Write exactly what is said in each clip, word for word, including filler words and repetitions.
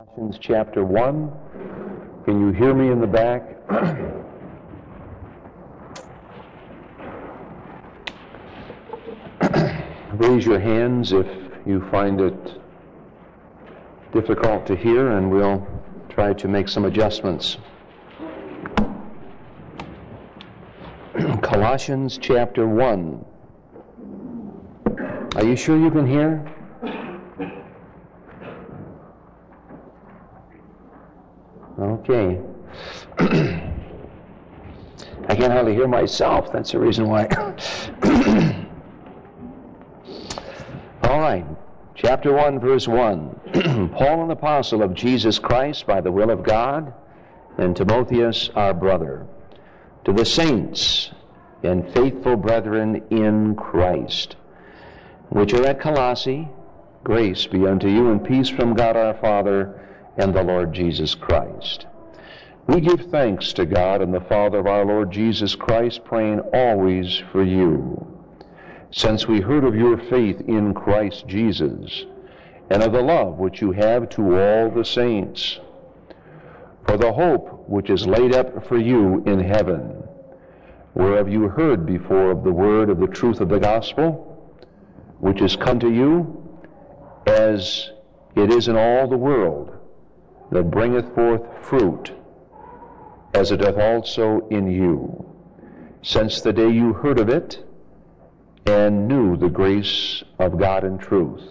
Colossians chapter one. Can you hear me in the back? Raise your hands if you find it difficult to hear, and we'll try to make some adjustments. Colossians chapter one. Are you sure you can hear? Okay. I can hardly hear myself. That's the reason why. All right. Chapter one, verse one. Paul, an apostle of Jesus Christ by the will of God, and Timotheus, our brother, to the saints and faithful brethren in Christ, which are at Colossae, grace be unto you and peace from God our Father and the Lord Jesus Christ. We give thanks to God and the Father of our Lord Jesus Christ, praying always for you, since we heard of your faith in Christ Jesus, and of the love which you have to all the saints, for the hope which is laid up for you in heaven, whereof you heard before of the word of the truth of the gospel, which is come to you, as it is in all the world, that bringeth forth fruit, as it doth also in you, since the day you heard of it, and knew the grace of God in truth.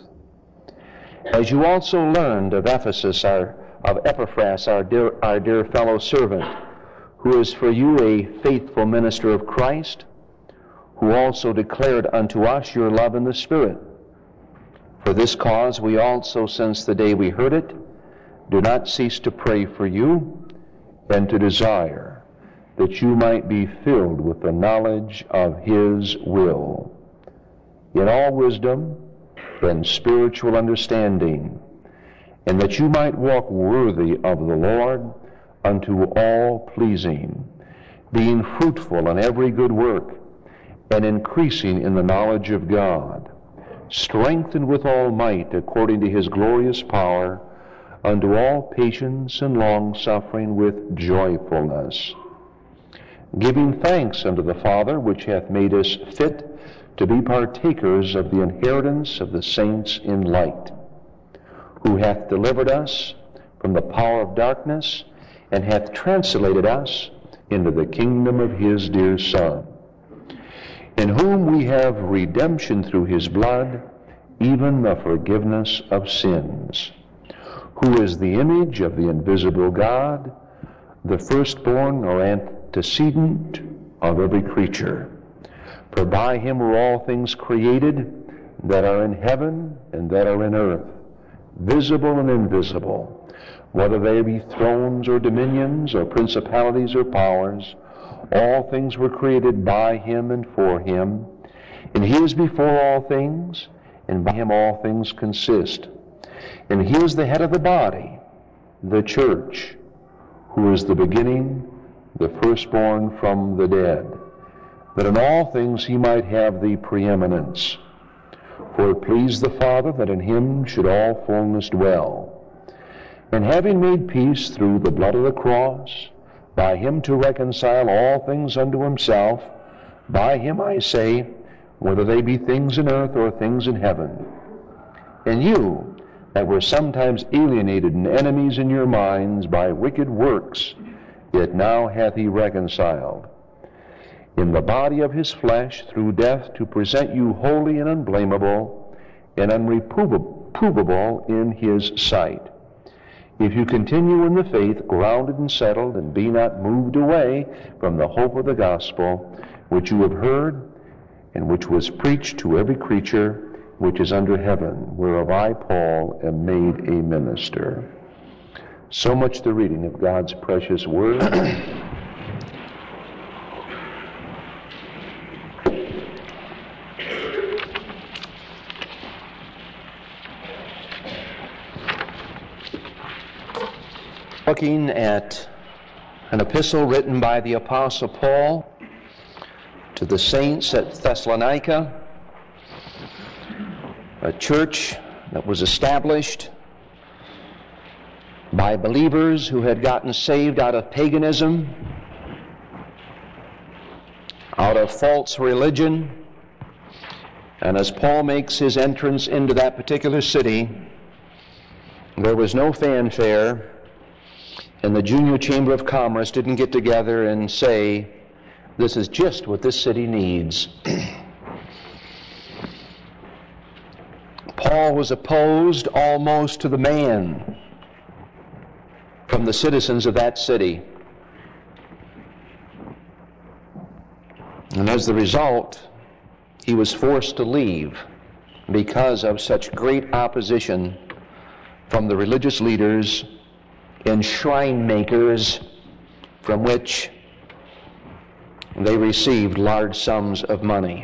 As you also learned of Ephesus, our, of Epaphras, our dear, our dear fellow servant, who is for you a faithful minister of Christ, who also declared unto us your love in the Spirit. For this cause we also, since the day we heard it, do not cease to pray for you, and to desire that you might be filled with the knowledge of His will, in all wisdom and spiritual understanding, and that you might walk worthy of the Lord, unto all pleasing, being fruitful in every good work, and increasing in the knowledge of God, strengthened with all might according to His glorious power, unto all patience and long-suffering with joyfulness, giving thanks unto the Father, which hath made us fit to be partakers of the inheritance of the saints in light, who hath delivered us from the power of darkness, and hath translated us into the kingdom of His dear Son, in whom we have redemption through His blood, even the forgiveness of sins, who is the image of the invisible God, the firstborn or antecedent of every creature. For by Him were all things created, that are in heaven and that are in earth, visible and invisible, whether they be thrones or dominions or principalities or powers. All things were created by Him and for Him, and He is before all things, and by Him all things consist. And He is the head of the body, the church, who is the beginning, the firstborn from the dead, that in all things He might have the preeminence. For it pleased the Father that in Him should all fullness dwell. And having made peace through the blood of the cross, by Him to reconcile all things unto Himself, by Him I say, whether they be things in earth or things in heaven. And you, that were sometimes alienated and enemies in your minds by wicked works, yet now hath He reconciled in the body of His flesh through death, to present you holy and unblameable and unreprovable in His sight. If you continue in the faith, grounded and settled, and be not moved away from the hope of the gospel, which you have heard, and which was preached to every creature which is under heaven, whereof I, Paul, am made a minister. So much the reading of God's precious word. Looking at an epistle written by the Apostle Paul to the saints at Thessalonica, a church that was established by believers who had gotten saved out of paganism, out of false religion. And as Paul makes his entrance into that particular city, there was no fanfare, and the Junior Chamber of Commerce didn't get together and say, this is just what this city needs. Paul was opposed almost to the man from the citizens of that city. And as the result, he was forced to leave because of such great opposition from the religious leaders and shrine makers, from which they received large sums of money.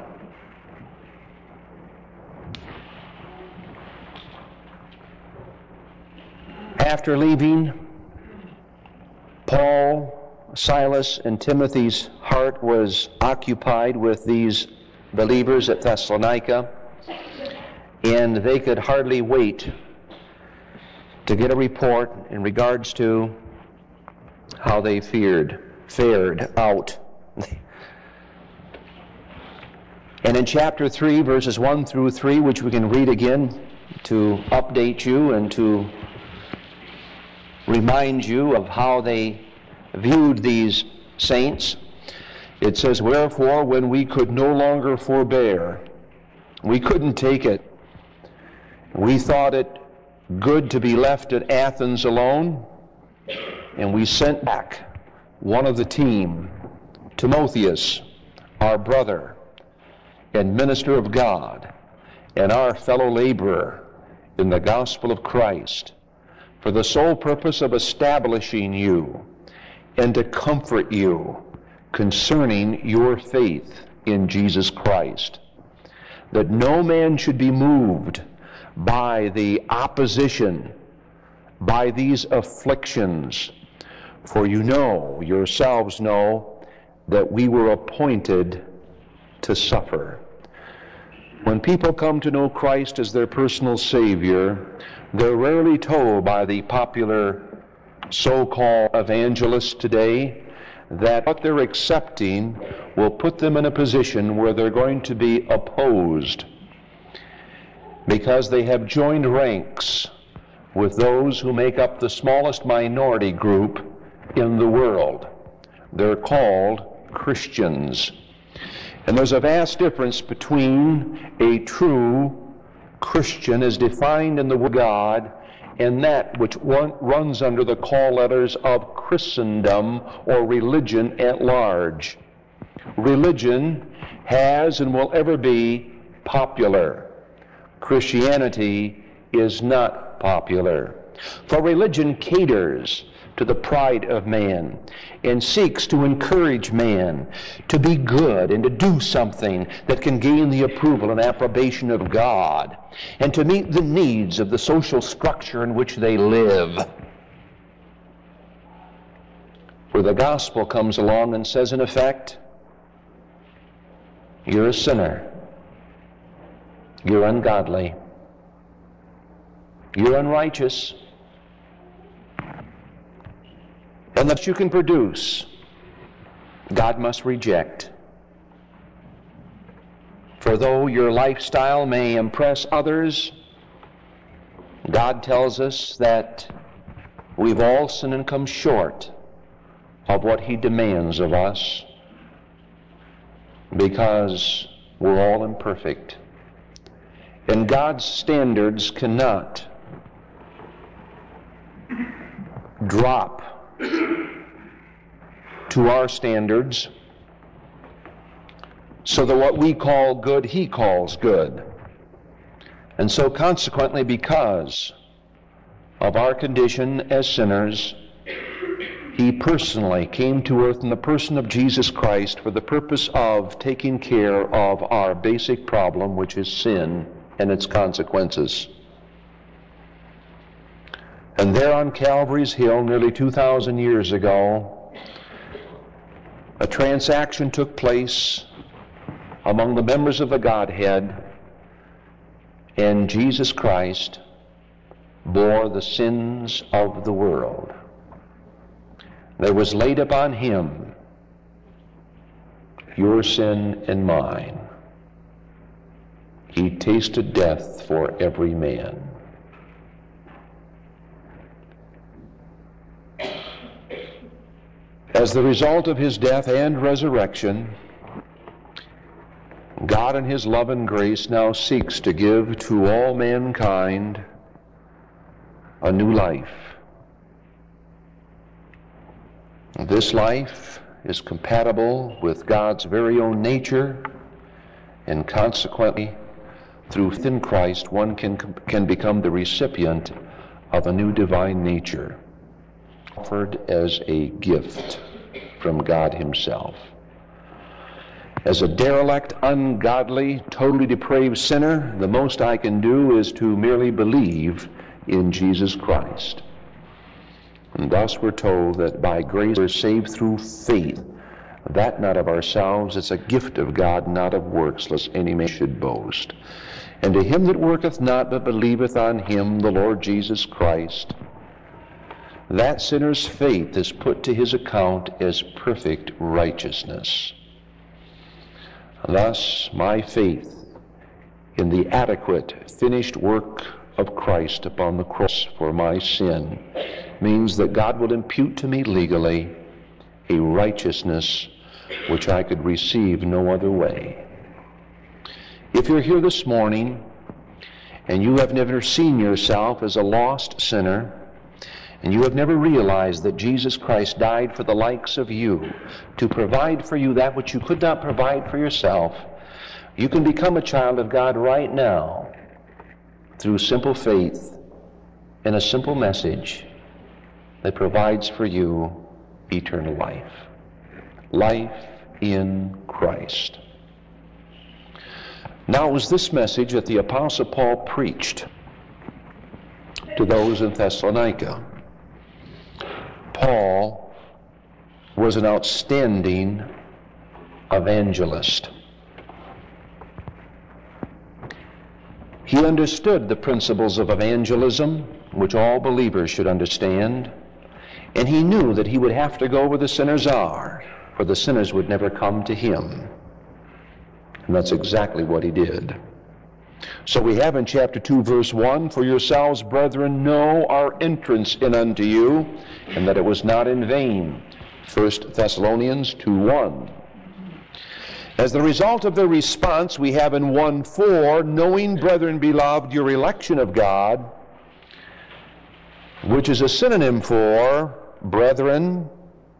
After leaving, Paul, Silas, and Timothy's heart was occupied with these believers at Thessalonica, and they could hardly wait to get a report in regards to how they feared, fared out. And in chapter three, verses one through three, which we can read again to update you and to remind you of how they viewed these saints, it says, wherefore, when we could no longer forbear, we couldn't take it, we thought it good to be left at Athens alone, and we sent back one of the team, Timotheus, our brother and minister of God, and our fellow laborer in the gospel of Christ, for the sole purpose of establishing you and to comfort you concerning your faith in Jesus Christ, that no man should be moved by the opposition, by these afflictions. For you know, yourselves know, that we were appointed to suffer. When people come to know Christ as their personal Savior, they're rarely told by the popular so-called evangelists today that what they're accepting will put them in a position where they're going to be opposed, because they have joined ranks with those who make up the smallest minority group in the world. They're called Christians. And there's a vast difference between a true Christian as defined in the Word of God and that which runs under the call letters of Christendom or religion at large. Religion has and will ever be popular. Christianity is not popular. For religion caters to the pride of man and seeks to encourage man to be good and to do something that can gain the approval and approbation of God and to meet the needs of the social structure in which they live. Where the gospel comes along and says, in effect, you're a sinner. You're ungodly. You're unrighteous. And that you can produce, God must reject. For though your lifestyle may impress others, God tells us that we've all sinned and come short of what He demands of us, because we're all imperfect. And God's standards cannot drop to our standards, so that what we call good, He calls good. And so consequently, because of our condition as sinners, He personally came to earth in the person of Jesus Christ for the purpose of taking care of our basic problem, which is sin and its consequences. And there on Calvary's Hill, nearly two thousand years ago, a transaction took place among the members of the Godhead, and Jesus Christ bore the sins of the world. There was laid upon him your sin and mine. He tasted death for every man. As the result of his death and resurrection, God in his love and grace now seeks to give to all mankind a new life. This life is compatible with God's very own nature, and consequently, through faith in Christ, one can, can become the recipient of a new divine nature, offered as a gift from God himself. As a derelict, ungodly, totally depraved sinner, the most I can do is to merely believe in Jesus Christ. And thus we're told that by grace we're saved through faith, that not of ourselves, it's a gift of God, not of works, lest any man should boast. And to him that worketh not, but believeth on him, the Lord Jesus Christ, that sinner's faith is put to his account as perfect righteousness. Thus, my faith in the adequate, finished work of Christ upon the cross for my sin means that God will impute to me legally a righteousness which I could receive no other way. If you're here this morning and you have never seen yourself as a lost sinner, and you have never realized that Jesus Christ died for the likes of you to provide for you that which you could not provide for yourself, you can become a child of God right now through simple faith in a simple message that provides for you eternal life. Life in Christ. Now, it was this message that the Apostle Paul preached to those in Thessalonica. Paul was an outstanding evangelist. He understood the principles of evangelism, which all believers should understand, and he knew that he would have to go where the sinners are, for the sinners would never come to him. And that's exactly what he did. So we have in chapter two, verse one, "For yourselves, brethren, know our entrance in unto you, and that it was not in vain." First Thessalonians two one. As the result of their response, we have in one four, "Knowing, brethren beloved, your election of God," which is a synonym for, "Brethren,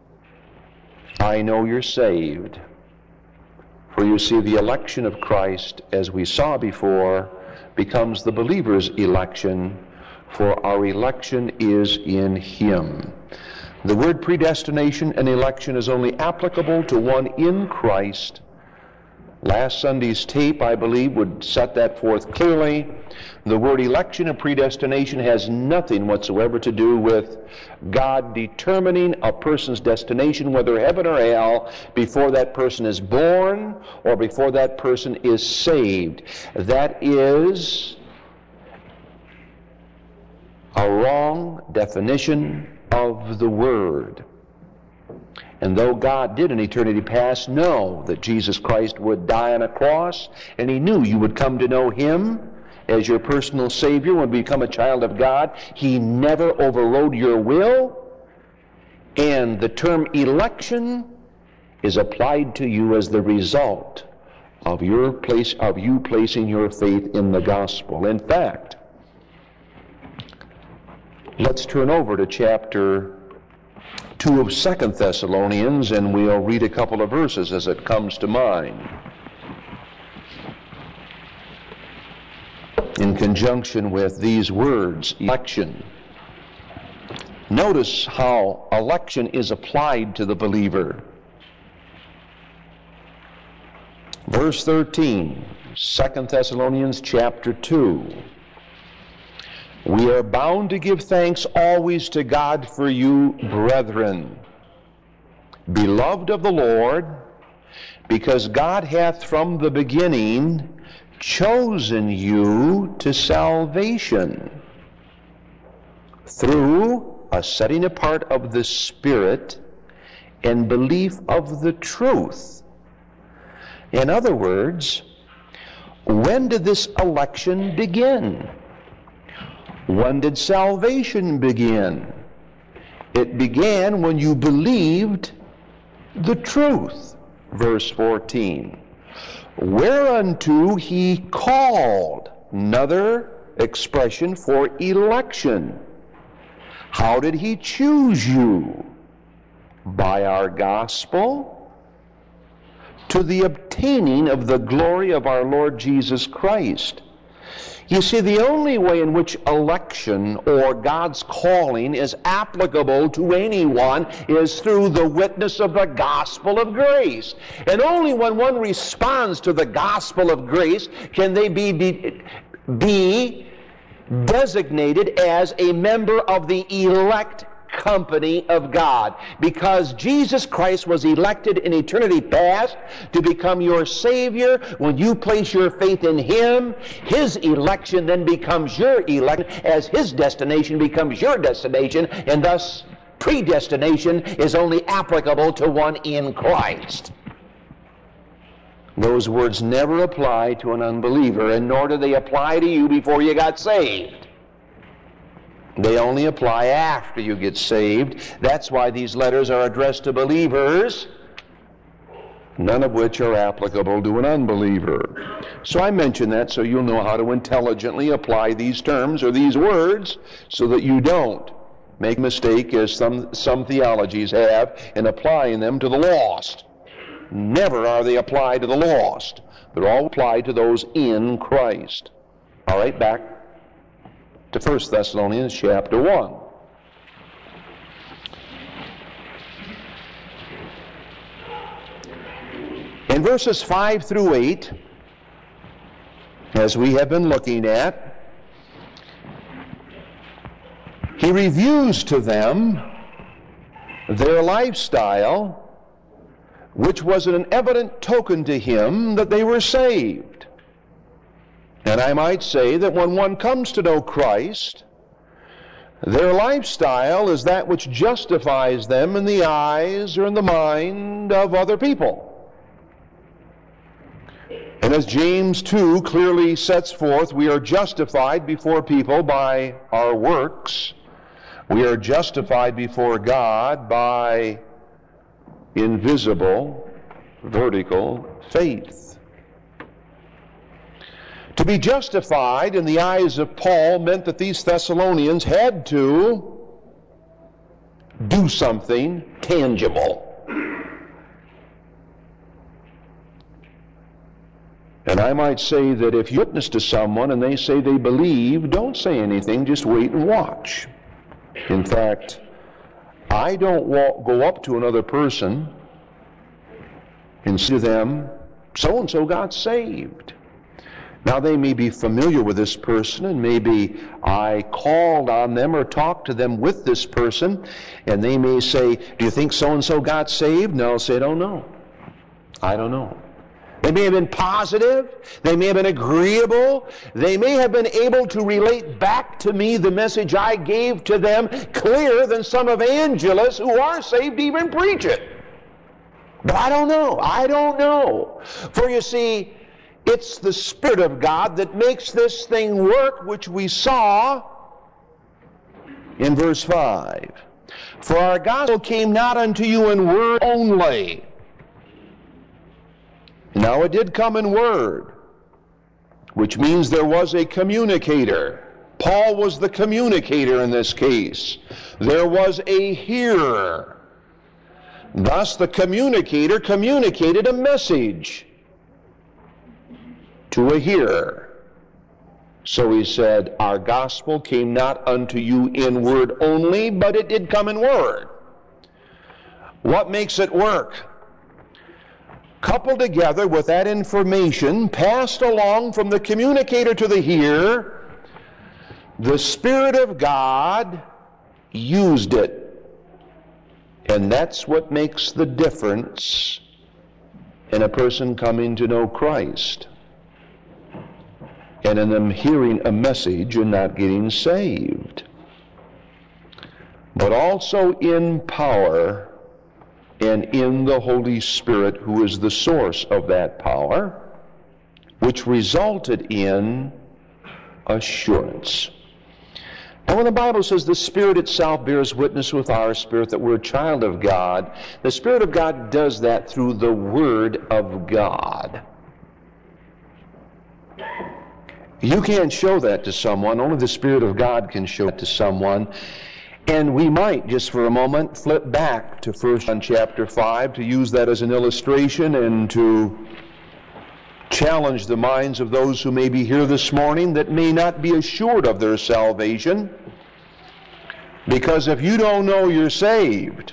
I know you're saved." For you see, the election of Christ, as we saw before, becomes the believer's election, for our election is in him. The word predestination and election is only applicable to one in Christ. Last Sunday's tape, I believe, would set that forth clearly. The word election and predestination has nothing whatsoever to do with God determining a person's destination, whether heaven or hell, before that person is born or before that person is saved. That is a wrong definition of the word. And though God did in eternity past know that Jesus Christ would die on a cross, and he knew you would come to know him as your personal Savior when you become a child of God, he never overrode your will. And the term election is applied to you as the result of your place of you placing your faith in the gospel. In fact, let's turn over to chapter two of Second Thessalonians, and we'll read a couple of verses as it comes to mind, in conjunction with these words, election. Notice how election is applied to the believer. Verse thirteen, Second Thessalonians chapter two. "We are bound to give thanks always to God for you, brethren, beloved of the Lord, because God hath from the beginning chosen you to salvation." through a setting apart of the Spirit and belief of the truth. In other words, when did this election begin? When did salvation begin? It began when you believed the truth. Verse fourteen. Whereunto he called. Another expression for election. How did he choose you? By our gospel, to the obtaining of the glory of our Lord Jesus Christ. You see, the only way in which election or God's calling is applicable to anyone is through the witness of the gospel of grace. And only when one responds to the gospel of grace can they be, be, be designated as a member of the elect company of God, because Jesus Christ was elected in eternity past to become your Savior. When you place your faith in Him, His election then becomes your election, as His destination becomes your destination, and thus predestination is only applicable to one in Christ. Those words never apply to an unbeliever, and nor do they apply to you before you got saved. They only apply after you get saved. That's why these letters are addressed to believers, none of which are applicable to an unbeliever. So I mention that so you'll know how to intelligently apply these terms or these words so that you don't make a mistake, as some, some theologies have, in applying them to the lost. Never are they applied to the lost. They're all applied to those in Christ. All right, back to First Thessalonians chapter one. In verses five through eight, as we have been looking at, he reviews to them their lifestyle, which was an evident token to him that they were saved. And I might say that when one comes to know Christ, their lifestyle is that which justifies them in the eyes or in the mind of other people. And as James two clearly sets forth, we are justified before people by our works. We are justified before God by invisible, vertical faith. To be justified in the eyes of Paul meant that these Thessalonians had to do something tangible. And I might say that if you witness to someone and they say they believe, don't say anything, just wait and watch. In fact, I don't walk, go up to another person and say to them, so-and-so got saved. Now, they may be familiar with this person, and maybe I called on them or talked to them with this person, and they may say, do you think so-and-so got saved? And I'll say, I don't know. I don't know. They may have been positive. They may have been agreeable. They may have been able to relate back to me the message I gave to them clearer than some evangelists who are saved even preach it. But I don't know. I don't know. For you see, it's the Spirit of God that makes this thing work, which we saw in verse five. For our gospel came not unto you in word only. Now it did come in word, which means there was a communicator. Paul was the communicator in this case. There was a hearer. Thus the communicator communicated a message to a hearer. So he said, our gospel came not unto you in word only, but it did come in word. What makes it work? Coupled together with that information passed along from the communicator to the hearer, the Spirit of God used it. And that's what makes the difference in a person coming to know Christ and in them hearing a message and not getting saved. but also in power and in the Holy Spirit, who is the source of that power, which resulted in assurance. And when the Bible says the Spirit itself bears witness with our spirit that we're a child of God, the Spirit of God does that through the Word of God. You can't show that to someone. Only the Spirit of God can show it to someone. And we might, just for a moment, flip back to First John chapter five to use that as an illustration and to challenge the minds of those who may be here this morning that may not be assured of their salvation. Because if you don't know you're saved,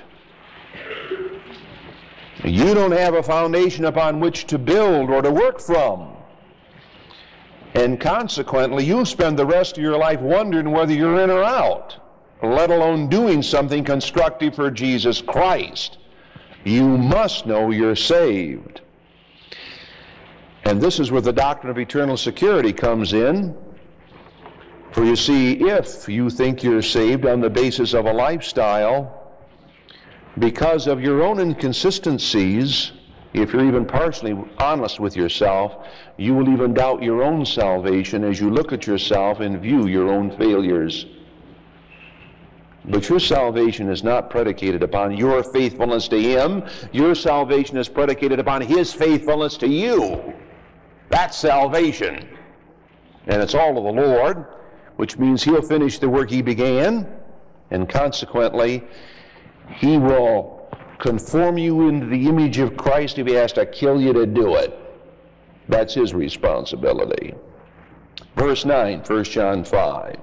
you don't have a foundation upon which to build or to work from. And consequently, you'll spend the rest of your life wondering whether you're in or out, let alone doing something constructive for Jesus Christ. You must know you're saved. And this is where the doctrine of eternal security comes in. For you see, if you think you're saved on the basis of a lifestyle, because of your own inconsistencies, if you're even partially honest with yourself, you will even doubt your own salvation as you look at yourself and view your own failures. But your salvation is not predicated upon your faithfulness to Him. Your salvation is predicated upon His faithfulness to you. That's salvation. And it's all of the Lord, which means He'll finish the work He began, and consequently, He will conform you into the image of Christ if He has to kill you to do it. That's His responsibility. Verse nine, First John five.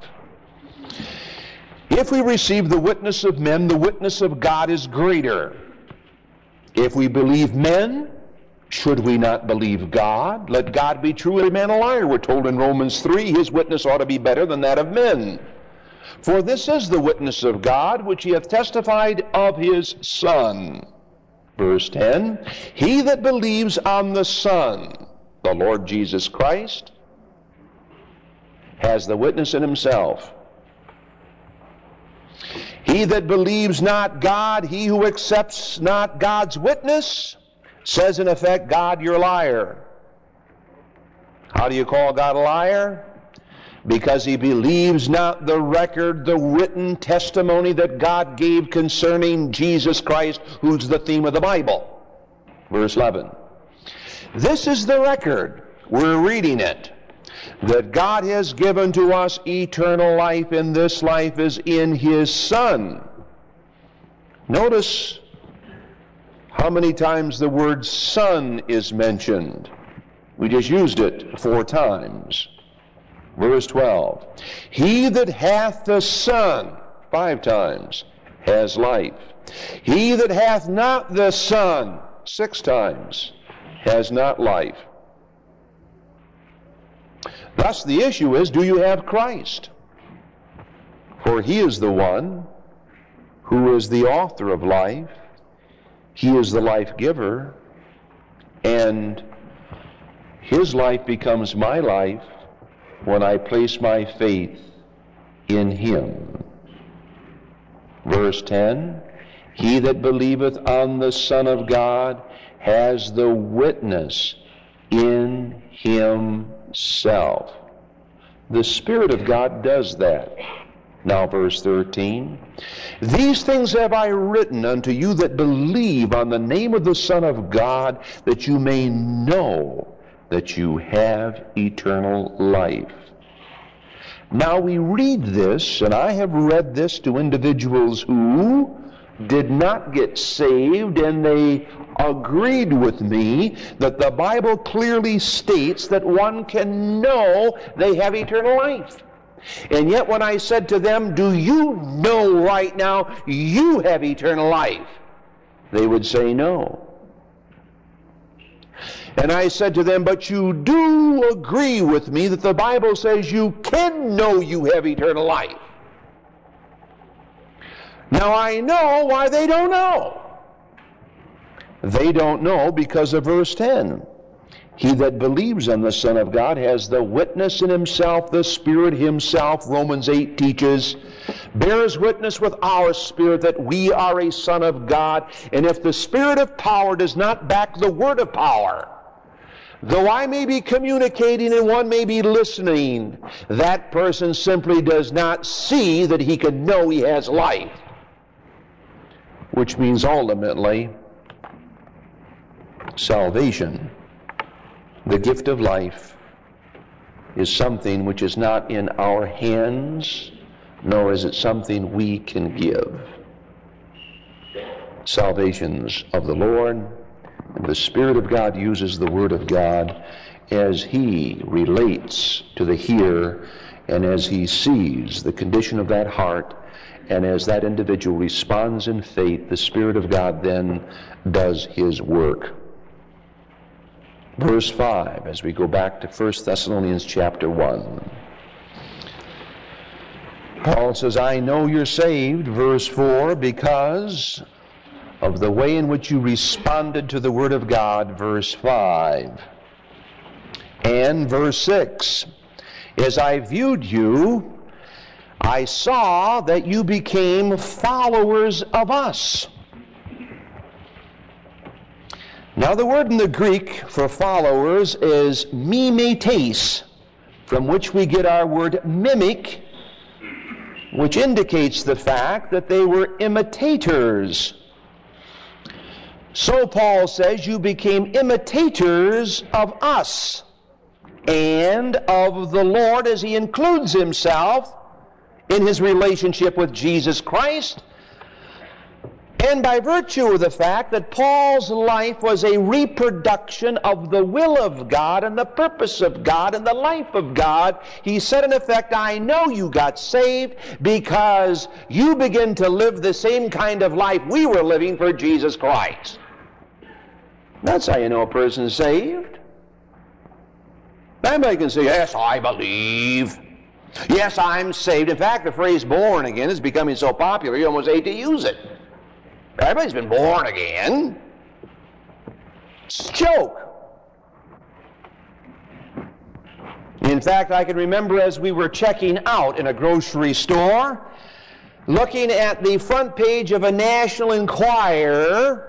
If we receive the witness of men, the witness of God is greater. If we believe men, should we not believe God? Let God be true and every man a liar. We're told in Romans three, His witness ought to be better than that of men. For this is the witness of God, which He hath testified of His Son. Verse ten, He that believes on the Son, the Lord Jesus Christ, has the witness in himself. He that believes not God, he who accepts not God's witness, says in effect, God, you're a liar. How do you call God a liar? Because he believes not the record, the written testimony that God gave concerning Jesus Christ, who's the theme of the Bible. Verse eleven. This is the record. We're reading it. That God has given to us eternal life, and this life is in His Son. Notice how many times the word Son is mentioned. We just used it four times. Verse twelve. He that hath the Son, five times, has life. He that hath not the Son, six times, has not life. Thus the issue is, do you have Christ? For He is the one who is the author of life. He is the life giver, and His life becomes my life when I place my faith in Him. Verse ten, He that believeth on the Son of God has the witness in Himself. The Spirit of God does that. Now verse thirteen, These things have I written unto you that believe on the name of the Son of God, that you may know that you have eternal life. Now we read this, and I have read this to individuals who did not get saved, and they agreed with me that the Bible clearly states that one can know they have eternal life. And yet when I said to them, do you know right now you have eternal life? They would say no. And I said to them, but you do agree with me that the Bible says you can know you have eternal life. Now I know why they don't know. They don't know because of verse ten. He that believes on the Son of God has the witness in himself, the Spirit Himself, Romans eight teaches, bears witness with our spirit that we are a son of God. And if the spirit of power does not back the word of power, though I may be communicating and one may be listening, that person simply does not see that he can know he has life. Which means ultimately, salvation, the gift of life, is something which is not in our hands, nor is it something we can give. Salvation's of the Lord, and the Spirit of God uses the Word of God as He relates to the hearer and as He sees the condition of that heart, and as that individual responds in faith, the Spirit of God then does His work. Verse five, as we go back to First Thessalonians chapter one. Paul says, I know you're saved, verse four, because of the way in which you responded to the Word of God, verse five. And verse six, as I viewed you, I saw that you became followers of us. Now the word in the Greek for followers is mimetes, from which we get our word mimic, which indicates the fact that they were imitators. So Paul says, you became imitators of us and of the Lord, as he includes himself in his relationship with Jesus Christ, and by virtue of the fact that Paul's life was a reproduction of the will of God and the purpose of God and the life of God, he said in effect, I know you got saved because you begin to live the same kind of life we were living for Jesus Christ. That's how you know a person's saved. Anybody can say, yes, I believe. Yes, I'm saved. In fact, the phrase born again is becoming so popular you almost hate to use it. Everybody's been born again. It's a joke. In fact, I can remember as we were checking out in a grocery store, looking at the front page of a National Enquirer,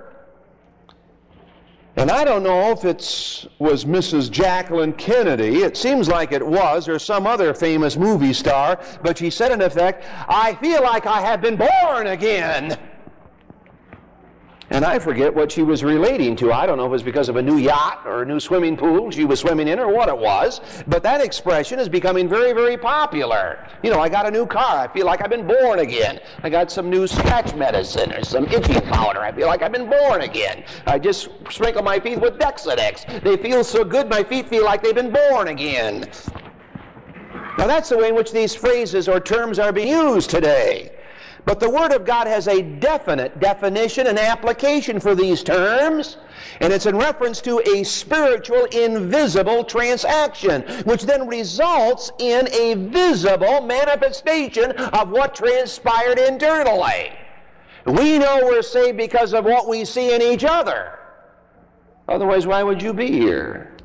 and I don't know if it was Missus Jacqueline Kennedy, it seems like it was, or some other famous movie star, but she said in effect, I feel like I have been born again. And I forget what she was relating to. I don't know if it was because of a new yacht or a new swimming pool she was swimming in or what it was. But that expression is becoming very, very popular. You know, I got a new car. I feel like I've been born again. I got some new scratch medicine or some itching powder. I feel like I've been born again. I just sprinkle my feet with Dexadex. They feel so good, my feet feel like they've been born again. Now that's the way in which these phrases or terms are being used today. But the Word of God has a definite definition and application for these terms, and it's in reference to a spiritual, invisible transaction, which then results in a visible manifestation of what transpired internally. We know we're saved because of what we see in each other. Otherwise, why would you be here?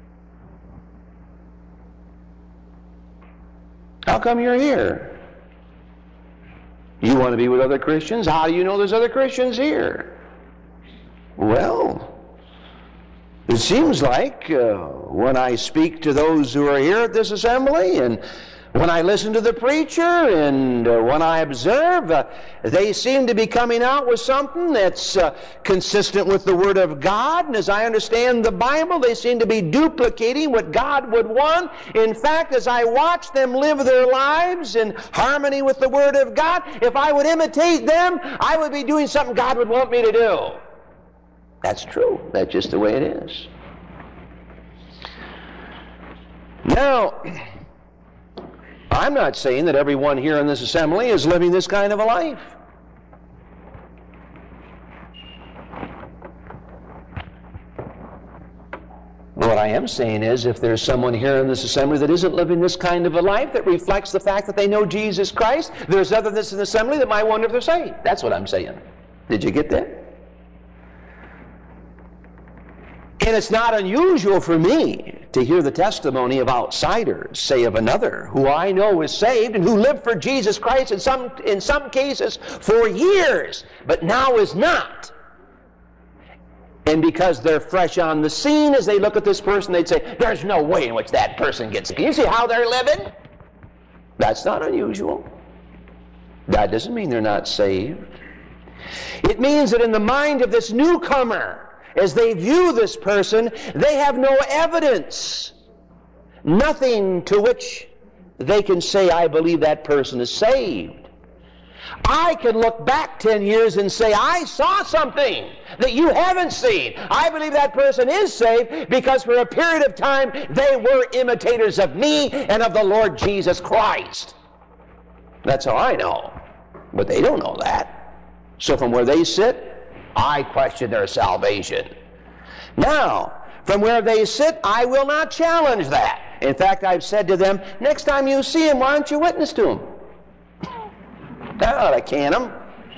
How come you're here? You want to be with other Christians? How do you know there's other Christians here? Well, it seems like uh, when I speak to those who are here at this assembly, and when I listen to the preacher, and uh, when I observe, uh, they seem to be coming out with something that's uh, consistent with the Word of God. And as I understand the Bible, they seem to be duplicating what God would want. In fact, as I watch them live their lives in harmony with the Word of God, if I would imitate them, I would be doing something God would want me to do. That's true. That's just the way it is. Now, I'm not saying that everyone here in this assembly is living this kind of a life. What I am saying is, if there's someone here in this assembly that isn't living this kind of a life that reflects the fact that they know Jesus Christ, there's others in the assembly that might wonder if they're saved. That's what I'm saying. Did you get that? And it's not unusual for me to hear the testimony of outsiders, say of another who I know is saved and who lived for Jesus Christ in some, in some cases for years, but now is not. And because they're fresh on the scene, as they look at this person, they'd say, there's no way in which that person gets. Can you see how they're living? That's not unusual. That doesn't mean they're not saved. It means that in the mind of this newcomer, as they view this person, they have no evidence. Nothing to which they can say, I believe that person is saved. I can look back ten years and say, I saw something that you haven't seen. I believe that person is saved because for a period of time they were imitators of me and of the Lord Jesus Christ. That's how I know. But they don't know that. So from where they sit, I question their salvation. Now, from where they sit, I will not challenge that. In fact, I've said to them, next time you see him, why don't you witness to him? That ought to can him.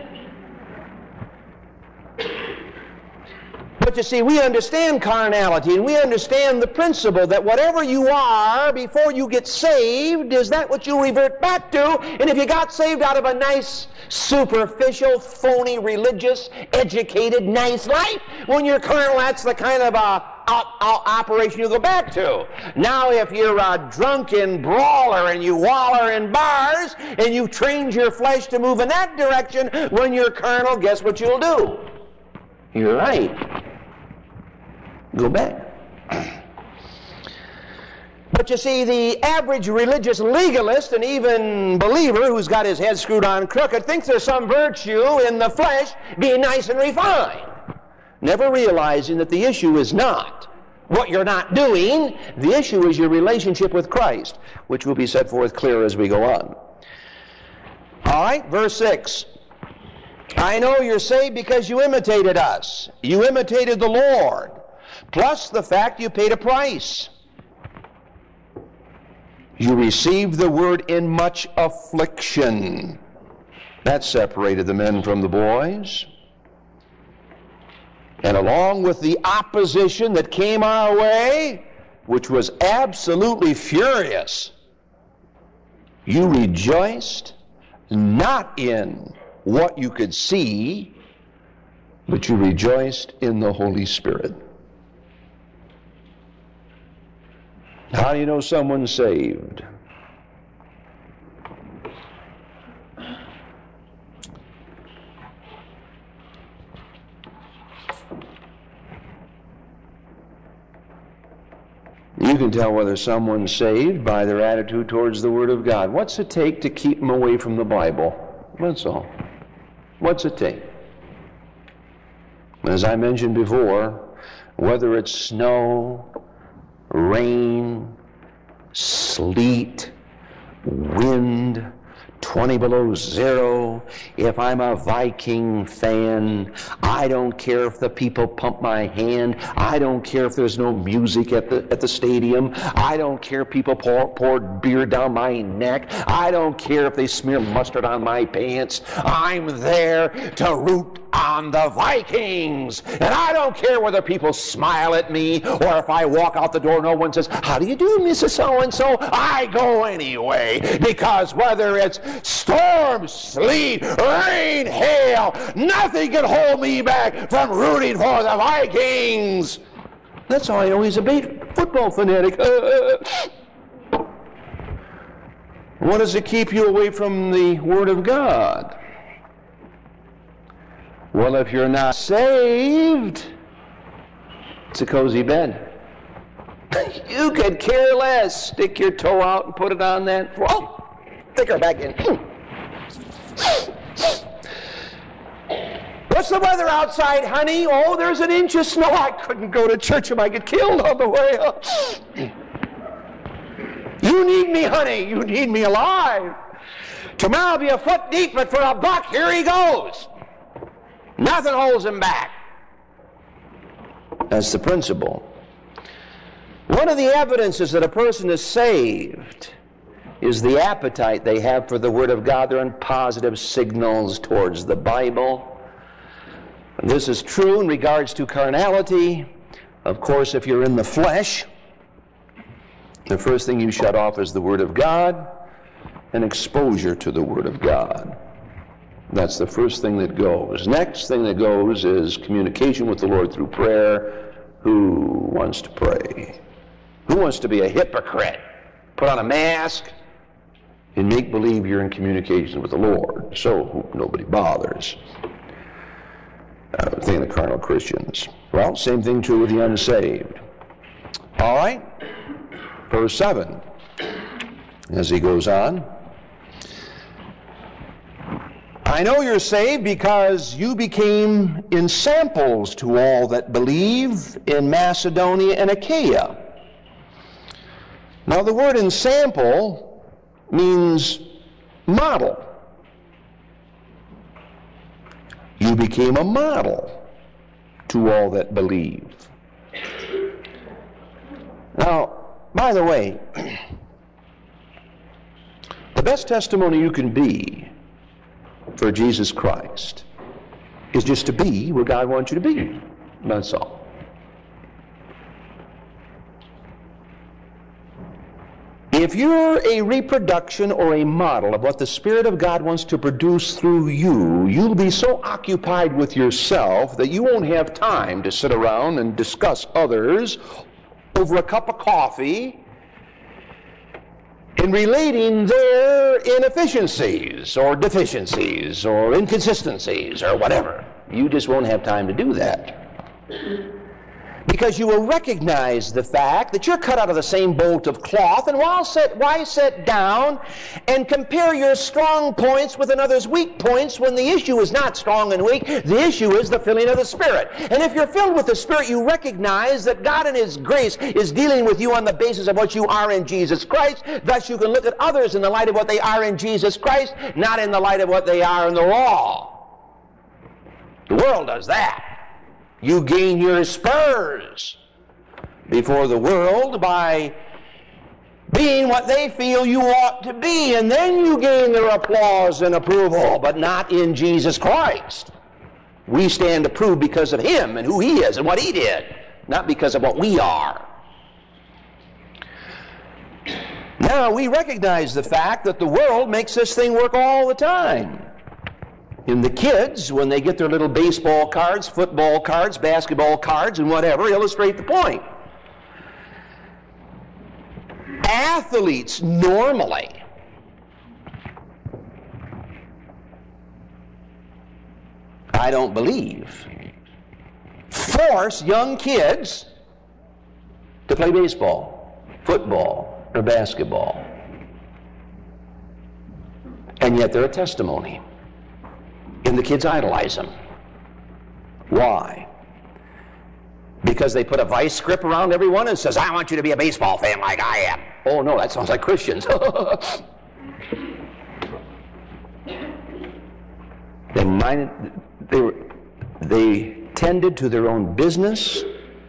But you see, we understand carnality, and we understand the principle that whatever you are before you get saved is that what you revert back to. And if you got saved out of a nice, superficial, phony, religious, educated, nice life, when you're carnal, that's the kind of uh, op- op- operation you go back to. Now, if you're a drunken brawler and you waller in bars and you've trained your flesh to move in that direction, when you're carnal, guess what you'll do? You're right. Go back. But you see, the average religious legalist and even believer who's got his head screwed on crooked thinks there's some virtue in the flesh being nice and refined, never realizing that the issue is not what you're not doing. The issue is your relationship with Christ, which will be set forth clear as we go on. All right, verse six. I know you're saved because you imitated us. You imitated the Lord. Plus the fact you paid a price. You received the word in much affliction. That separated the men from the boys. And along with the opposition that came our way, which was absolutely furious, you rejoiced not in what you could see, but you rejoiced in the Holy Spirit. How do you know someone's saved? You can tell whether someone's saved by their attitude towards the Word of God. What's it take to keep them away from the Bible? That's all. What's it take? As I mentioned before, whether it's snow, rain, sleet, wind, twenty below zero, if I'm a Viking fan, I don't care if the people pump my hand, I don't care if there's no music at the at the stadium, I don't care if people pour, pour beer down my neck, I don't care if they smear mustard on my pants, I'm there to root on the Vikings. And I don't care whether people smile at me or if I walk out the door no one says, how do you do, Missus So-and-so? I go anyway, because whether it's storm, sleet, rain, hail, nothing can hold me back from rooting for the Vikings. That's all I know. He's a big football fanatic. Uh, what does it keep you away from the Word of God? Well, if you're not saved, it's a cozy bed. You could care less. Stick your toe out and put it on that. Oh, stick her back in. What's the weather outside, honey? Oh, there's an inch of snow. I couldn't go to church if I get killed on the way up. You need me, honey. You need me alive. Tomorrow will be a foot deep, but for a buck, here he goes. Nothing holds him back. That's the principle. One of the evidences that a person is saved is the appetite they have for the Word of God. They're in positive signals towards the Bible. And this is true in regards to carnality. Of course, if you're in the flesh, The first thing you shut off is the Word of God and exposure to the Word of God. That's the first thing that goes. Next thing that goes is communication with the Lord through prayer. Who wants to pray? Who wants to be a hypocrite? Put on a mask and make believe you're in communication with the Lord. So nobody bothers. Uh, thinking of carnal Christians. Well, same thing true with the unsaved. All right? Verse seven, as he goes on. I know you're saved because you became ensamples to all that believe in Macedonia and Achaia. Now the word ensample means model. You became a model to all that believe. Now, by the way, the best testimony you can be for Jesus Christ is just to be where God wants you to be. That's all. If you're a reproduction or a model of what the Spirit of God wants to produce through you, you'll be so occupied with yourself that you won't have time to sit around and discuss others over a cup of coffee in relating their inefficiencies or deficiencies or inconsistencies or whatever. You just won't have time to do that. Because you will recognize the fact that you're cut out of the same bolt of cloth, and why sit, why sit down and compare your strong points with another's weak points when the issue is not strong and weak, the issue is the filling of the Spirit. And if you're filled with the Spirit, you recognize that God in His grace is dealing with you on the basis of what you are in Jesus Christ. Thus you can look at others in the light of what they are in Jesus Christ, not in the light of what they are in the law. The world does that. You gain your spurs before the world by being what they feel you ought to be, and then you gain their applause and approval, but not in Jesus Christ. We stand approved because of Him and who He is and what He did, not because of what we are. Now, we recognize the fact that the world makes this thing work all the time. And the kids, when they get their little baseball cards, football cards, basketball cards, and whatever, illustrate the point. Athletes normally I don't believe force young kids to play baseball, football, or basketball. And yet they're a testimony. And the kids idolize them. Why? Because they put a vice grip around everyone and says, I want you to be a baseball fan like I am. Oh no, that sounds like Christians. they, minded, they, were, they tended to their own business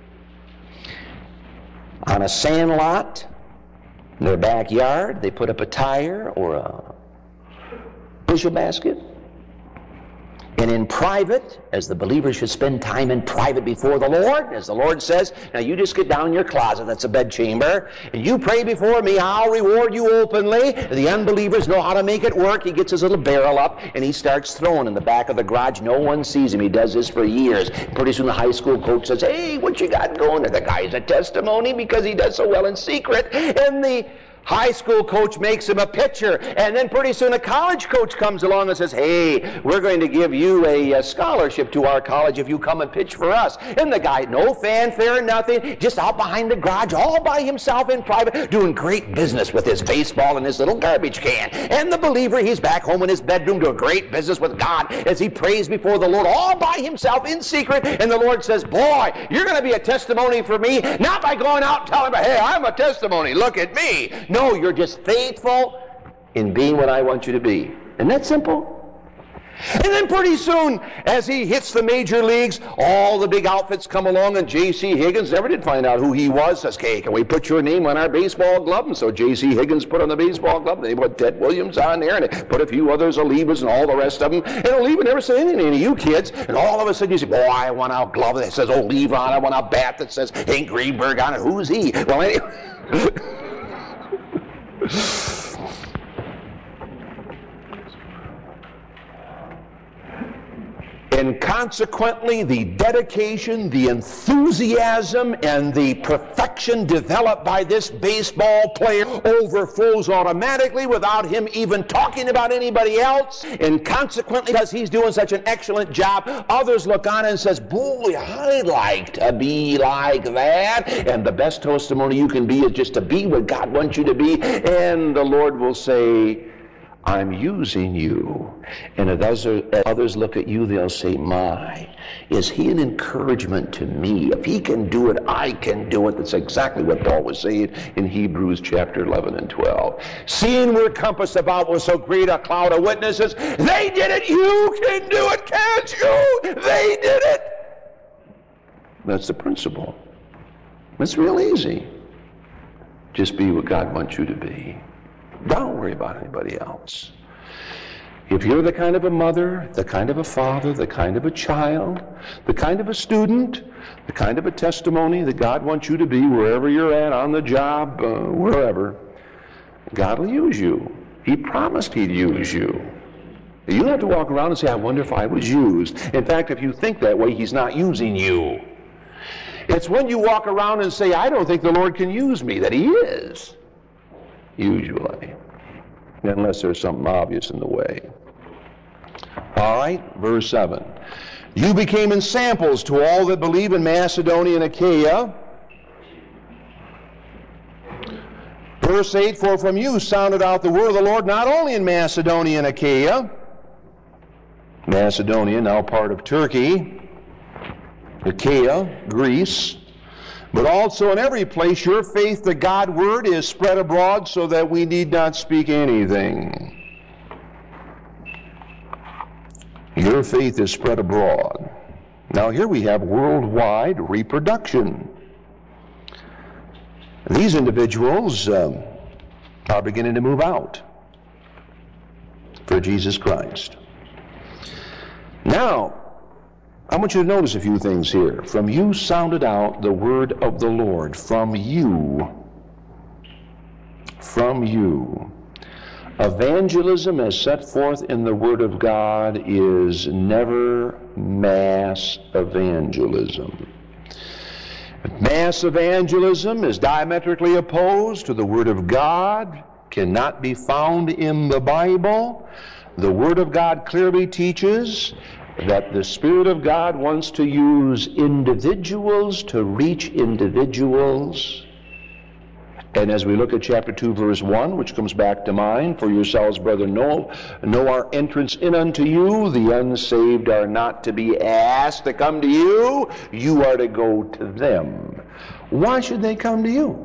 on a sand lot in their backyard. They put up a tire or a bushel basket. And in private, as the believer should spend time in private before the Lord, as the Lord says, now you just get down in your closet, that's a bedchamber, and you pray before me, I'll reward you openly. The unbelievers know how to make it work. He gets his little barrel up, and he starts throwing in the back of the garage. No one sees him. He does this for years. Pretty soon the high school coach says, hey, what you got going there? The guy's a testimony because he does so well in secret. And the high school coach makes him a pitcher, and then pretty soon a college coach comes along and says, hey, we're going to give you a, a scholarship to our college if you come and pitch for us. And the guy, no fanfare, nothing, just out behind the garage, all by himself in private, doing great business with his baseball and his little garbage can. And the believer, he's back home in his bedroom doing great business with God as he prays before the Lord, all by himself in secret. And the Lord says, boy, you're going to be a testimony for me, not by going out and telling me, hey, I'm a testimony, look at me. No, you're just faithful in being what I want you to be. Isn't that simple? And then pretty soon, as he hits the major leagues, all the big outfits come along, and J C. Higgins never did find out who he was. Says, hey, can we put your name on our baseball glove? And so J C. Higgins put on the baseball glove, and they put Ted Williams on there, and they put a few others, Olivas, and all the rest of them. And Oliva never said anything to you kids. And all of a sudden you say, boy, I want a glove that says Oliva on it. I want a bat that says Hank Greenberg on it. Who's he? Well, anyway... And consequently, the dedication, the enthusiasm, and the perfection developed by this baseball player overflows automatically without him even talking about anybody else. And consequently, because he's doing such an excellent job, others look on and says, boy, I'd like to be like that. And the best testimony you can be is just to be what God wants you to be. And the Lord will say, I'm using you. And as others look at you, they'll say, my, is he an encouragement to me? If he can do it, I can do it. That's exactly what Paul was saying in Hebrews chapter eleven and twelve. Seeing we're compassed about with so great a cloud of witnesses, they did it, you can do it, can't you? They did it. That's the principle. It's real easy. Just be what God wants you to be. Don't worry about anybody else. If you're the kind of a mother, the kind of a father, the kind of a child, the kind of a student, the kind of a testimony that God wants you to be wherever you're at, on the job, uh, wherever, God will use you. He promised he'd use you. You don't have to walk around and say, I wonder if I was used. In fact, if you think that way, he's not using you. It's when you walk around and say, I don't think the Lord can use me, that he is. Usually, unless there's something obvious in the way. All right, verse seven. You became ensamples to all that believe in Macedonia and Achaia. Verse eight, for from you sounded out the word of the Lord not only in Macedonia and Achaia, Macedonia now part of Turkey, Achaia, Greece, but also in every place your faith, the God word, is spread abroad so that we need not speak anything. Your faith is spread abroad. Now here we have worldwide reproduction. These individuals um, are beginning to move out for Jesus Christ. Now, I want you to notice a few things here. From you sounded out the word of the Lord. From you. From you. Evangelism as set forth in the Word of God is never mass evangelism. Mass evangelism is diametrically opposed to the Word of God, cannot be found in the Bible. The Word of God clearly teaches that the Spirit of God wants to use individuals to reach individuals. And as we look at chapter two, verse one, which comes back to mind, for yourselves, brethren, know, know our entrance in unto you. The unsaved are not to be asked to come to you. You are to go to them. Why should they come to you?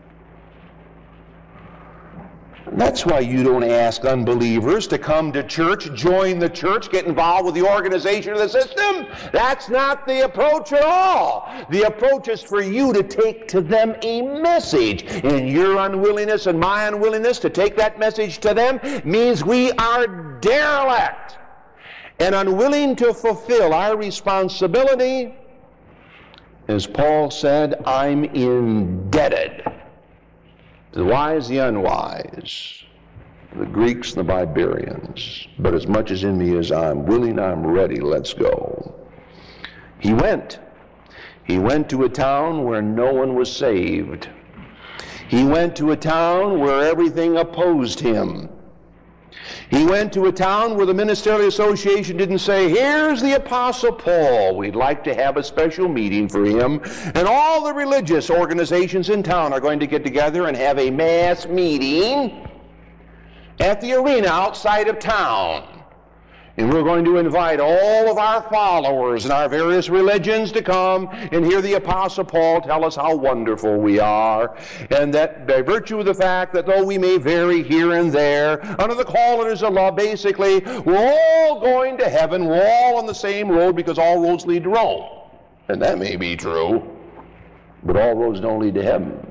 That's why you don't ask unbelievers to come to church, join the church, get involved with the organization of the system. That's not the approach at all. The approach is for you to take to them a message. And your unwillingness and my unwillingness to take that message to them means we are derelict and unwilling to fulfill our responsibility. As Paul said, I'm indebted. The wise, the unwise, the Greeks, and the barbarians. But as much as in me as I'm willing, I'm ready, let's go. He went. He went to a town where no one was saved. He went to a town where everything opposed him. He went to a town where the Ministerial Association didn't say, here's the Apostle Paul. We'd like to have a special meeting for him. And all the religious organizations in town are going to get together and have a mass meeting at the arena outside of town. And we're going to invite all of our followers in our various religions to come and hear the Apostle Paul tell us how wonderful we are. And that by virtue of the fact that though we may vary here and there, under the call of love, basically, we're all going to heaven. We're all on the same road because all roads lead to Rome. And that may be true, but all roads don't lead to heaven.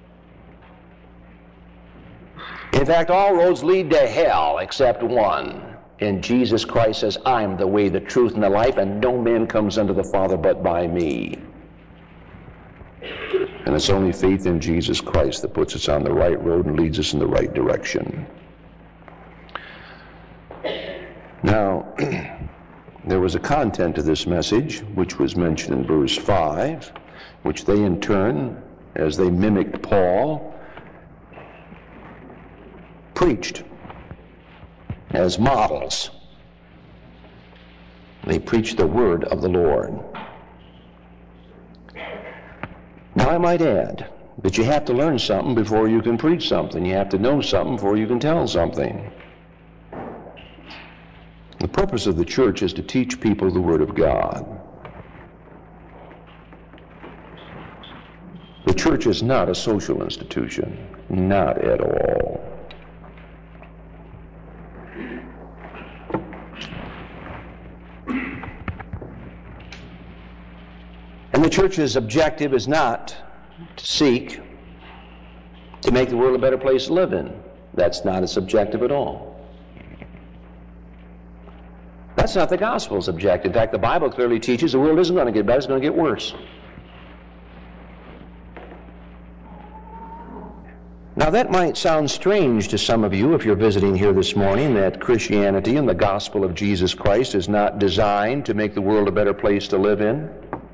In fact, all roads lead to hell except one. And Jesus Christ says, I'm the way, the truth, and the life, and no man comes unto the Father but by me. And it's only faith in Jesus Christ that puts us on the right road and leads us in the right direction. Now, there was a content to this message, which was mentioned in verse five, which they in turn, as they mimicked Paul, preached as models. They preached the word of the Lord. Now, I might add that you have to learn something before you can preach something. You have to know something before you can tell something. The purpose of the church is to teach people the Word of God. The church is not a social institution. Not at all. And the church's objective is not to seek to make the world a better place to live in. That's not its objective at all. That's not the gospel's objective. In fact, the Bible clearly teaches the world isn't going to get better, it's going to get worse. Now, that might sound strange to some of you if you're visiting here this morning, that Christianity and the gospel of Jesus Christ is not designed to make the world a better place to live in.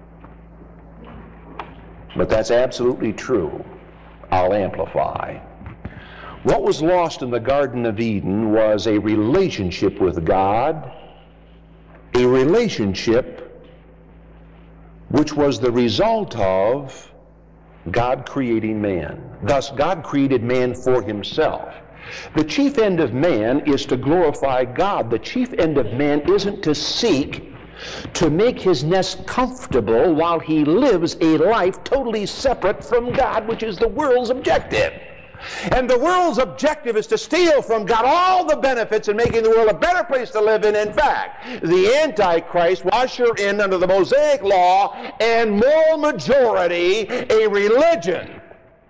But that's absolutely true. I'll amplify. What was lost in the Garden of Eden was a relationship with God, a relationship which was the result of God creating man. Thus, God created man for himself. The chief end of man is to glorify God. The chief end of man isn't to seek to make his nest comfortable while he lives a life totally separate from God, which is the world's objective. And the world's objective is to steal from God all the benefits in making the world a better place to live in. In fact, the Antichrist will usher in under the Mosaic law and moral majority a religion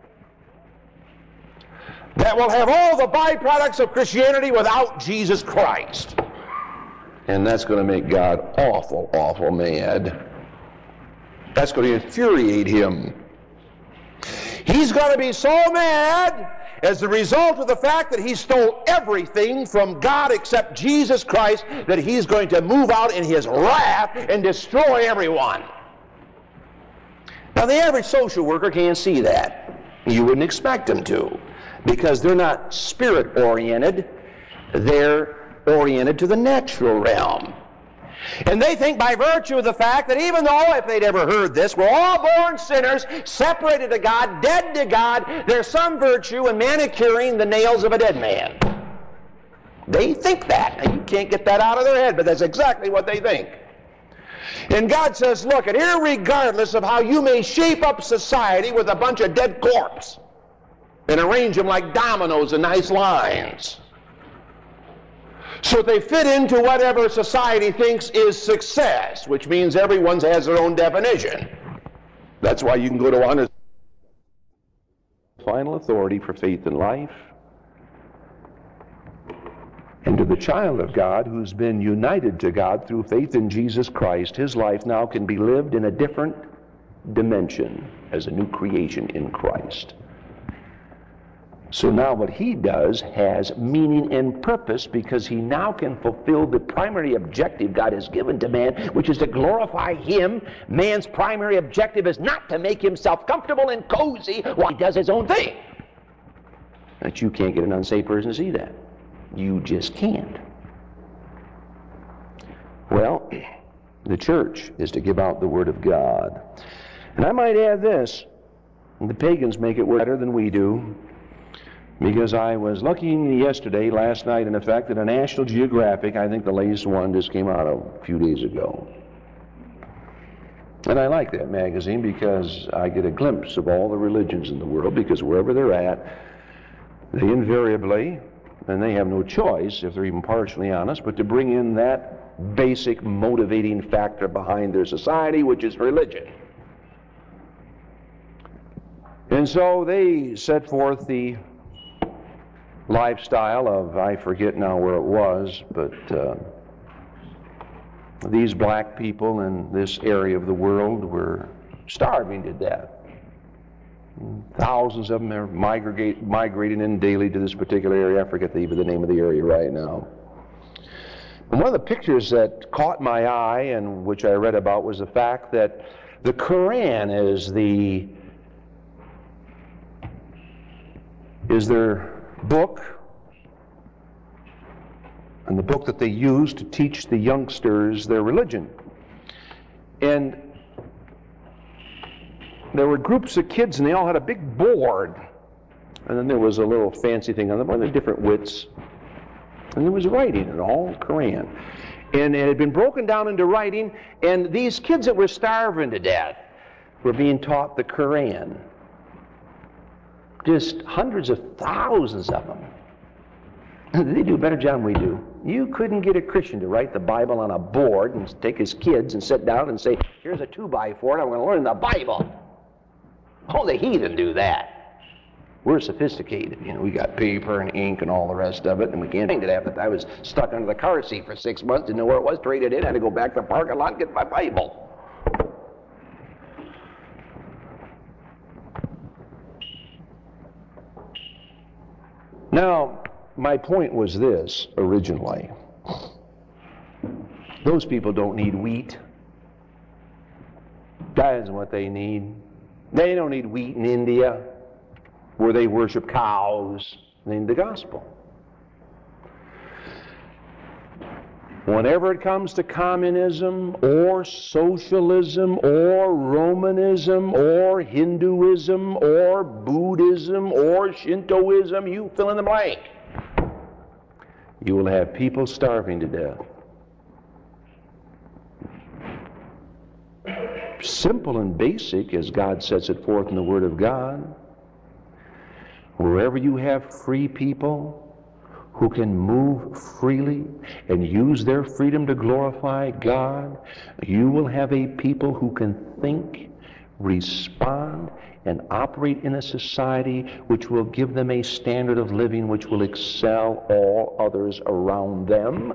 that will have all the byproducts of Christianity without Jesus Christ. And that's going to make God awful, awful mad. That's going to infuriate him. He's going to be so mad as the result of the fact that he stole everything from God except Jesus Christ that he's going to move out in his wrath and destroy everyone. Now, the average social worker can't see that. You wouldn't expect them to, because they're not spirit-oriented. They're oriented to the natural realm. And they think by virtue of the fact that even though, if they'd ever heard this, we're all born sinners, separated to God, dead to God, there's some virtue in manicuring the nails of a dead man. They think that. And you can't get that out of their head, but that's exactly what they think. And God says, look, and irregardless of how you may shape up society with a bunch of dead corpses and arrange them like dominoes in nice lines, so they fit into whatever society thinks is success, which means everyone has their own definition. That's why you can go to one as final authority for faith and life. And to the child of God who's been united to God through faith in Jesus Christ, his life now can be lived in a different dimension as a new creation in Christ. So now what he does has meaning and purpose, because he now can fulfill the primary objective God has given to man, which is to glorify him. Man's primary objective is not to make himself comfortable and cozy while he does his own thing. But you can't get an unsaved person to see that. You just can't. Well, the church is to give out the Word of God. And I might add this, the pagans make it better than we do. Because I was looking yesterday, last night, in effect, at a National Geographic. I think the latest one just came out a few days ago. And I like that magazine because I get a glimpse of all the religions in the world, because wherever they're at, they invariably, and they have no choice, if they're even partially honest, but to bring in that basic motivating factor behind their society, which is religion. And so they set forth the lifestyle of, I forget now where it was, but uh, these black people in this area of the world were starving to death. Thousands of them are migrate, migrating in daily to this particular area. I forget the, even the name of the area right now. And one of the pictures that caught my eye and which I read about was the fact that the Quran is the is their book, and the book that they use to teach the youngsters their religion. And there were groups of kids, and they all had a big board, and then there was a little fancy thing on them, one of the different widths, and there was writing in all Quran. And it had been broken down into writing, and these kids that were starving to death were being taught the Quran. Just hundreds of thousands of them. They do a better job than we do. You couldn't get a Christian to write the Bible on a board and take his kids and sit down and say, here's a two by four and I'm going to learn the Bible. Oh, the heathen do that. We're sophisticated. You know, we got paper and ink and all the rest of it, and we can't think that I was stuck under the car seat for six months, didn't know where it was, traded in, had to go back to the parking lot and get my Bible. Now, my point was this originally. Those people don't need wheat. That isn't what they need. They don't need wheat in India where they worship cows. They need the gospel. Whenever it comes to communism or socialism or Romanism or Hinduism or Buddhism or Shintoism, you fill in the blank, you will have people starving to death. Simple and basic as God sets it forth in the Word of God. Wherever you have free people who can move freely and use their freedom to glorify God, you will have a people who can think, respond, and operate in a society which will give them a standard of living which will excel all others around them.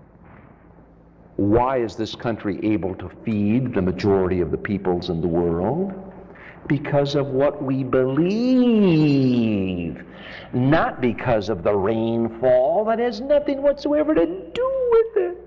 Why is this country able to feed the majority of the peoples in the world? Because of what we believe, not because of the rainfall that has nothing whatsoever to do with it.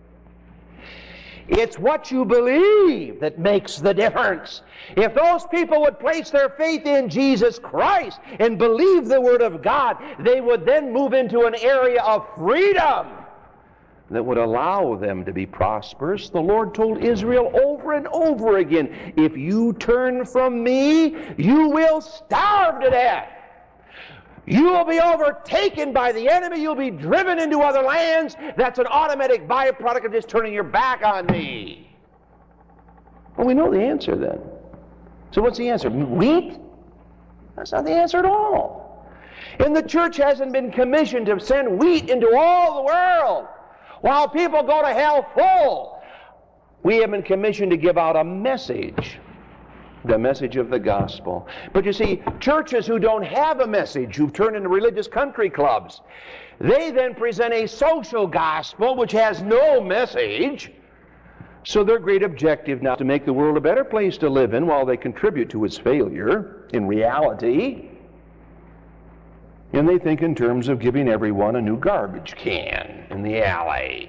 It's what you believe that makes the difference. If those people would place their faith in Jesus Christ and believe the Word of God, they would then move into an area of freedom that would allow them to be prosperous. The Lord told Israel over and over again, if you turn from me, you will starve to death. You will be overtaken by the enemy. You'll be driven into other lands. That's an automatic byproduct of just turning your back on me. Well, we know the answer then. So what's the answer? Wheat? That's not the answer at all. And the church hasn't been commissioned to send wheat into all the world while people go to hell full. We have been commissioned to give out a message, the message of the gospel. But you see, churches who don't have a message, who've turned into religious country clubs, they then present a social gospel which has no message. So their great objective now is to make the world a better place to live in while they contribute to its failure in reality. And they think in terms of giving everyone a new garbage can in the alley,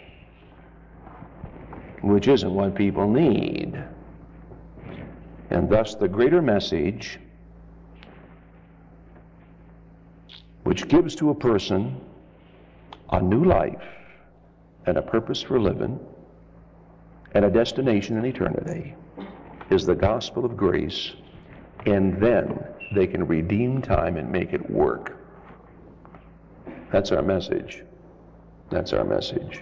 which isn't what people need. And thus the greater message, which gives to a person a new life and a purpose for living and a destination in eternity, is the gospel of grace, and then they can redeem time and make it work. That's our message. That's our message.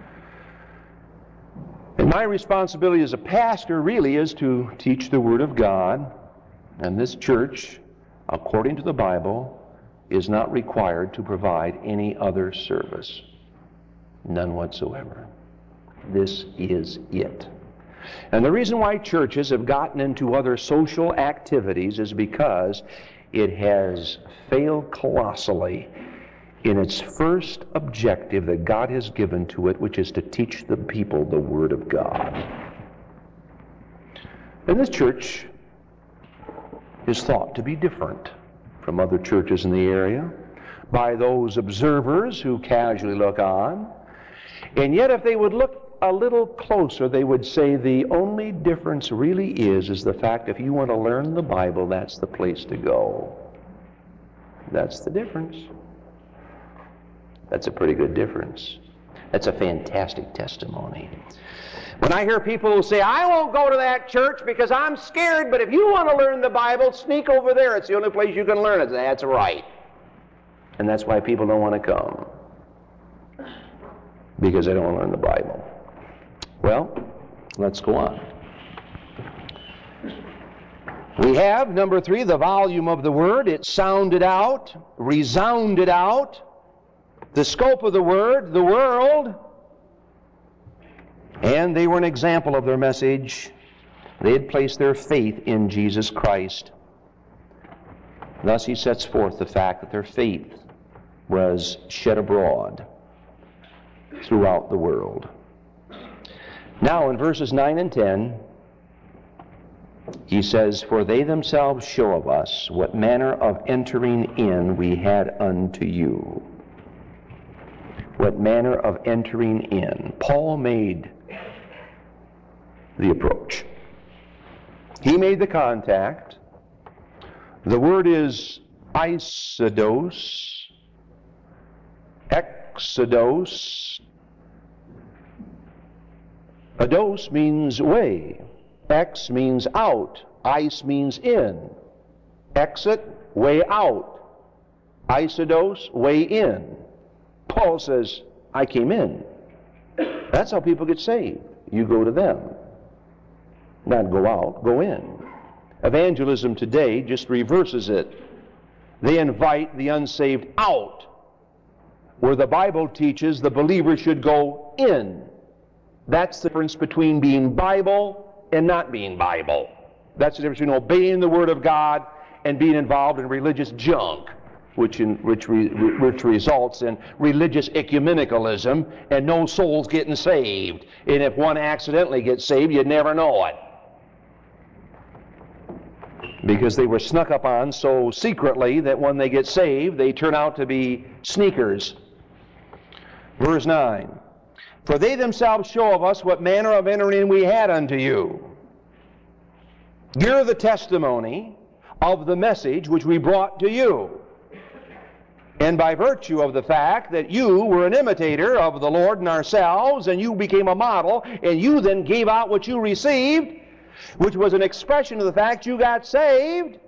And my responsibility as a pastor really is to teach the Word of God, and this church, according to the Bible, is not required to provide any other service. None whatsoever. This is it. And the reason why churches have gotten into other social activities is because it has failed colossally in its first objective that God has given to it, which is to teach the people the Word of God. And this church is thought to be different from other churches in the area by those observers who casually look on. And yet if they would look a little closer, they would say the only difference really is, is the fact if you want to learn the Bible, that's the place to go. That's the difference. That's a pretty good difference. That's a fantastic testimony. When I hear people who say, I won't go to that church because I'm scared, but if you want to learn the Bible, sneak over there. It's the only place you can learn it. That's right. And that's why people don't want to come. Because they don't want to learn the Bible. Well, let's go on. We have, number three, the volume of the Word. It sounded out, resounded out. The scope of the Word, the world. And they were an example of their message. They had placed their faith in Jesus Christ. Thus he sets forth the fact that their faith was shed abroad throughout the world. Now in verses nine and ten, he says, For they themselves show of us what manner of entering in we had unto you. What manner of entering in. Paul made the approach. He made the contact. The word is isodos, exodos. Ados means way. Ex means out. Is means in. Exit, way out. Isodos, way in. Paul says, I came in. That's how people get saved. You go to them. Not go out, go in. Evangelism today just reverses it. They invite the unsaved out, where the Bible teaches the believer should go in. That's the difference between being Bible and not being Bible. That's the difference between obeying the Word of God and being involved in religious junk, which, in, which, re, which results in religious ecumenicalism and no souls getting saved. And if one accidentally gets saved, you'd never know it. Because they were snuck up on so secretly that when they get saved, they turn out to be sneakers. Verse nine. For they themselves show of us what manner of entering we had unto you. You're the testimony of the message which we brought to you. And by virtue of the fact that you were an imitator of the Lord and ourselves, and you became a model, and you then gave out what you received, which was an expression of the fact you got saved,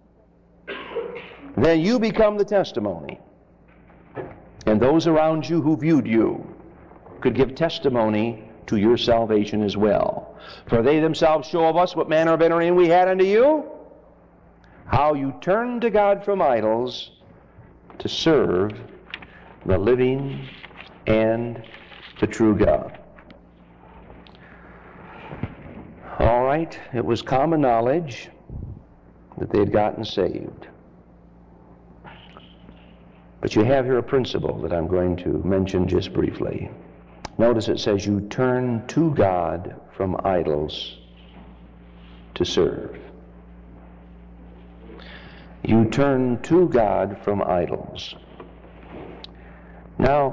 then you become the testimony. And those around you who viewed you could give testimony to your salvation as well. For they themselves show of us what manner of entering we had unto you, how you turned to God from idols to serve the living and the true God. All right, it was common knowledge that they had gotten saved. But you have here a principle that I'm going to mention just briefly. Notice it says you turn to God from idols to serve. You turn to God from idols. Now,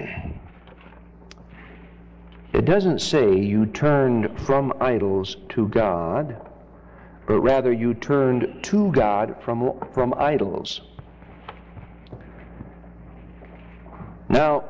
it doesn't say you turned from idols to God, but rather you turned to God from, from idols. Now,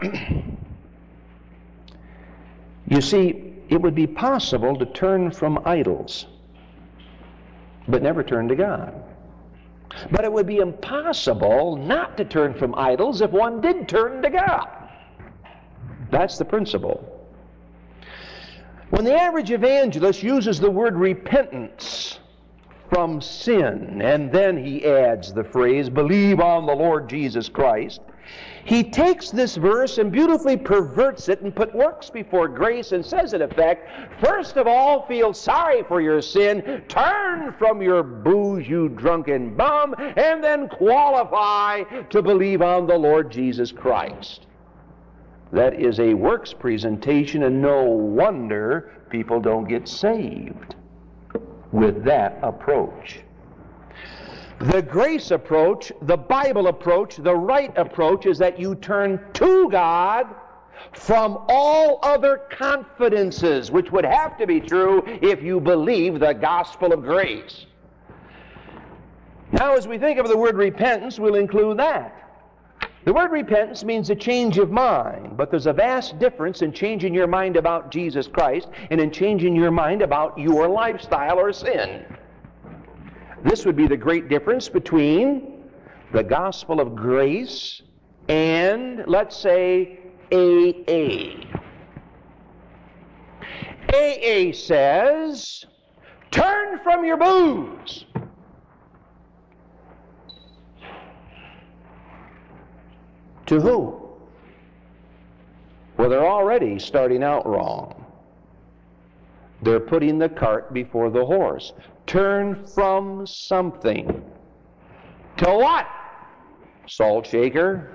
you see, it would be possible to turn from idols, but never turn to God. But it would be impossible not to turn from idols if one did turn to God. That's the principle. When the average evangelist uses the word repentance from sin, and then he adds the phrase, believe on the Lord Jesus Christ, he takes this verse and beautifully perverts it and put works before grace and says in effect, first of all, feel sorry for your sin, turn from your booze, you drunken bum, and then qualify to believe on the Lord Jesus Christ. That is a works presentation, and no wonder people don't get saved with that approach. The grace approach, the Bible approach, the right approach is that you turn to God from all other confidences, which would have to be true if you believe the gospel of grace. Now, as we think of the word repentance, we'll include that. The word repentance means a change of mind, but there's a vast difference in changing your mind about Jesus Christ and in changing your mind about your lifestyle or sin. This would be the great difference between the gospel of grace and, let's say, A A. A A says, turn from your booze. To who? Well, they're already starting out wrong. They're putting the cart before the horse. Turn from something. To what? Salt shaker?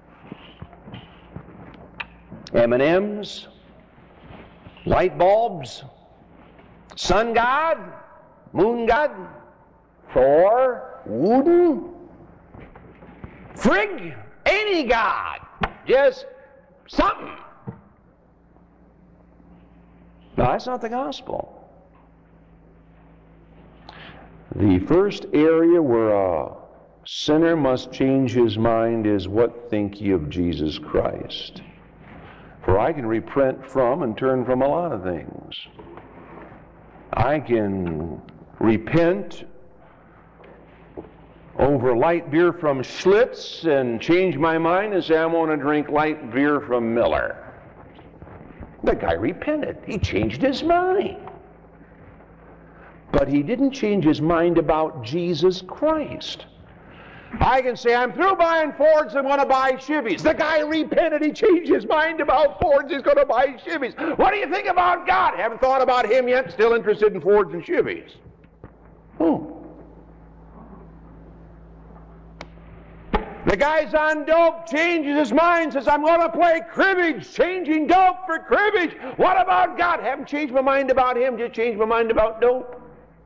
M and M's? Light bulbs? Sun god? Moon god? Thor? Woden? Frigg? Any god. Just something. No, that's not the gospel. The first area where a sinner must change his mind is, what think ye of Jesus Christ? For I can repent from and turn from a lot of things. I can repent over light beer from Schlitz and change my mind and say I want to drink light beer from Miller. The guy repented. He changed his mind. But he didn't change his mind about Jesus Christ. I can say I'm through buying Fords and want to buy Chevys. The guy repented. He changed his mind about Fords. He's going to buy Chevys. What do you think about God? Haven't thought about him yet. Still interested in Fords and Chevys. Oh. The guy's on dope, changes his mind, says, I'm going to play cribbage, changing dope for cribbage. What about God? Haven't changed my mind about him, just changed my mind about dope.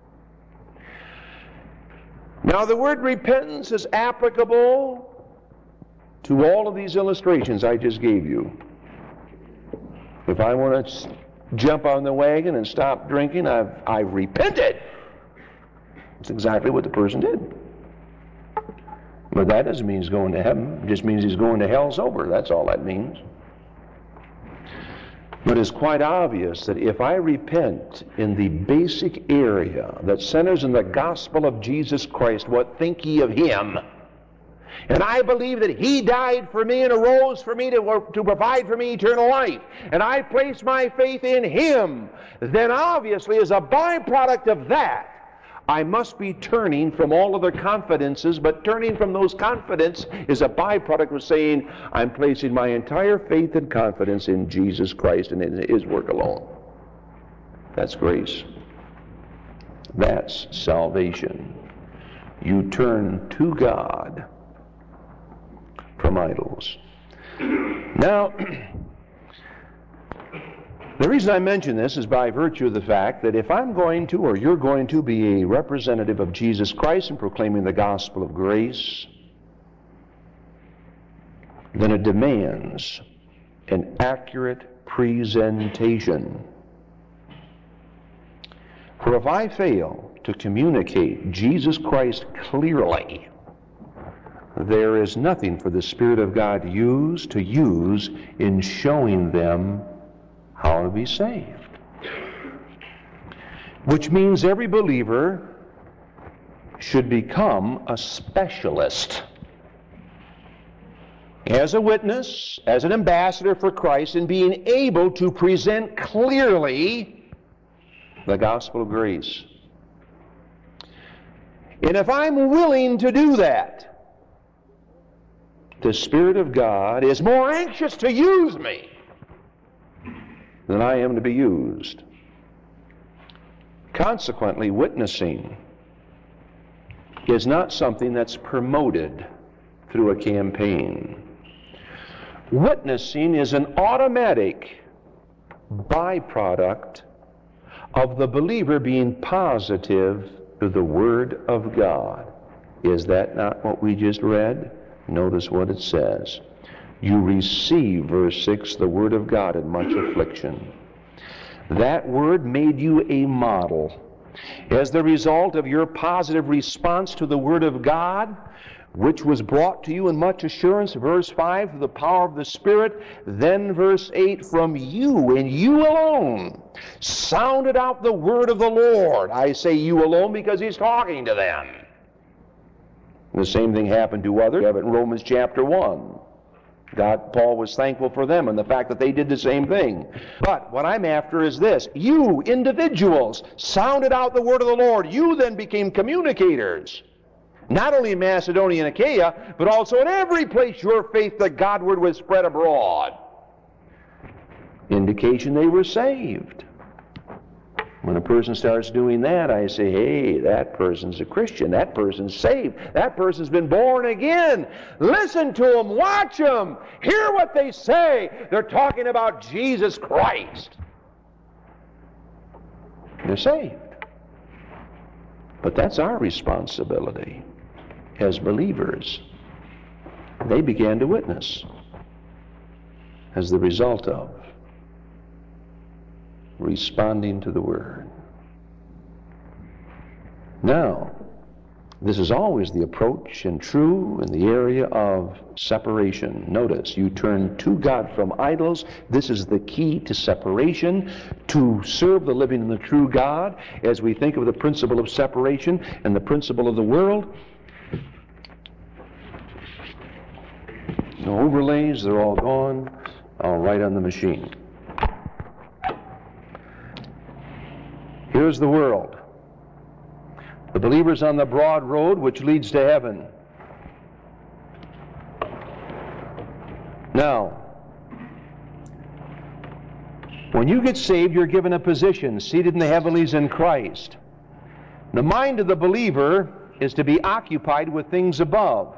Now, the word repentance is applicable to all of these illustrations I just gave you. If I want to jump on the wagon and stop drinking, I've, I've repented. That's exactly what the person did. But that doesn't mean he's going to heaven. It just means he's going to hell sober. That's all that means. But it's quite obvious that if I repent in the basic area that centers in the gospel of Jesus Christ, what think ye of him? And I believe that he died for me and arose for me to, to provide for me eternal life, and I place my faith in him, then obviously as a byproduct of that, I must be turning from all other confidences, but turning from those confidence is a byproduct of saying, I'm placing my entire faith and confidence in Jesus Christ and in his work alone. That's grace. That's salvation. You turn to God from idols. Now, the reason I mention this is by virtue of the fact that if I'm going to, or you're going to, be a representative of Jesus Christ and proclaiming the gospel of grace, then it demands an accurate presentation. For if I fail to communicate Jesus Christ clearly, there is nothing for the Spirit of God to use to use in showing them how to be saved. Which means every believer should become a specialist as a witness, as an ambassador for Christ, in being able to present clearly the gospel of grace. And if I'm willing to do that, the Spirit of God is more anxious to use me than I am to be used. Consequently, witnessing is not something that's promoted through a campaign. Witnessing is an automatic byproduct of the believer being positive to the Word of God. Is that not what we just read? Notice what it says. You receive, verse six, the word of God in much affliction. That word made you a model. As the result of your positive response to the word of God, which was brought to you in much assurance, verse five, through the power of the Spirit, then verse eight, from you and you alone sounded out the word of the Lord. I say you alone because he's talking to them. The same thing happened to others. We have it in Romans chapter one. God, Paul was thankful for them and the fact that they did the same thing. But what I'm after is this. You, individuals, sounded out the word of the Lord. You then became communicators. Not only in Macedonia and Achaia, but also in every place your faith to Godward was spread abroad. Indication they were saved. When a person starts doing that, I say, hey, that person's a Christian. That person's saved. That person's been born again. Listen to them. Watch them. Hear what they say. They're talking about Jesus Christ. They're saved. But that's our responsibility as believers. They began to witness as the result of responding to the word. Now, this is always the approach and true in the area of separation. Notice, you turn to God from idols. This is the key to separation, to serve the living and the true God. As we think of the principle of separation and the principle of the world, no overlays, they're all gone. I'll write on the machine. Here's the world. The believers on the broad road which leads to heaven. Now, when you get saved, you're given a position, seated in the heavenlies in Christ. The mind of the believer is to be occupied with things above.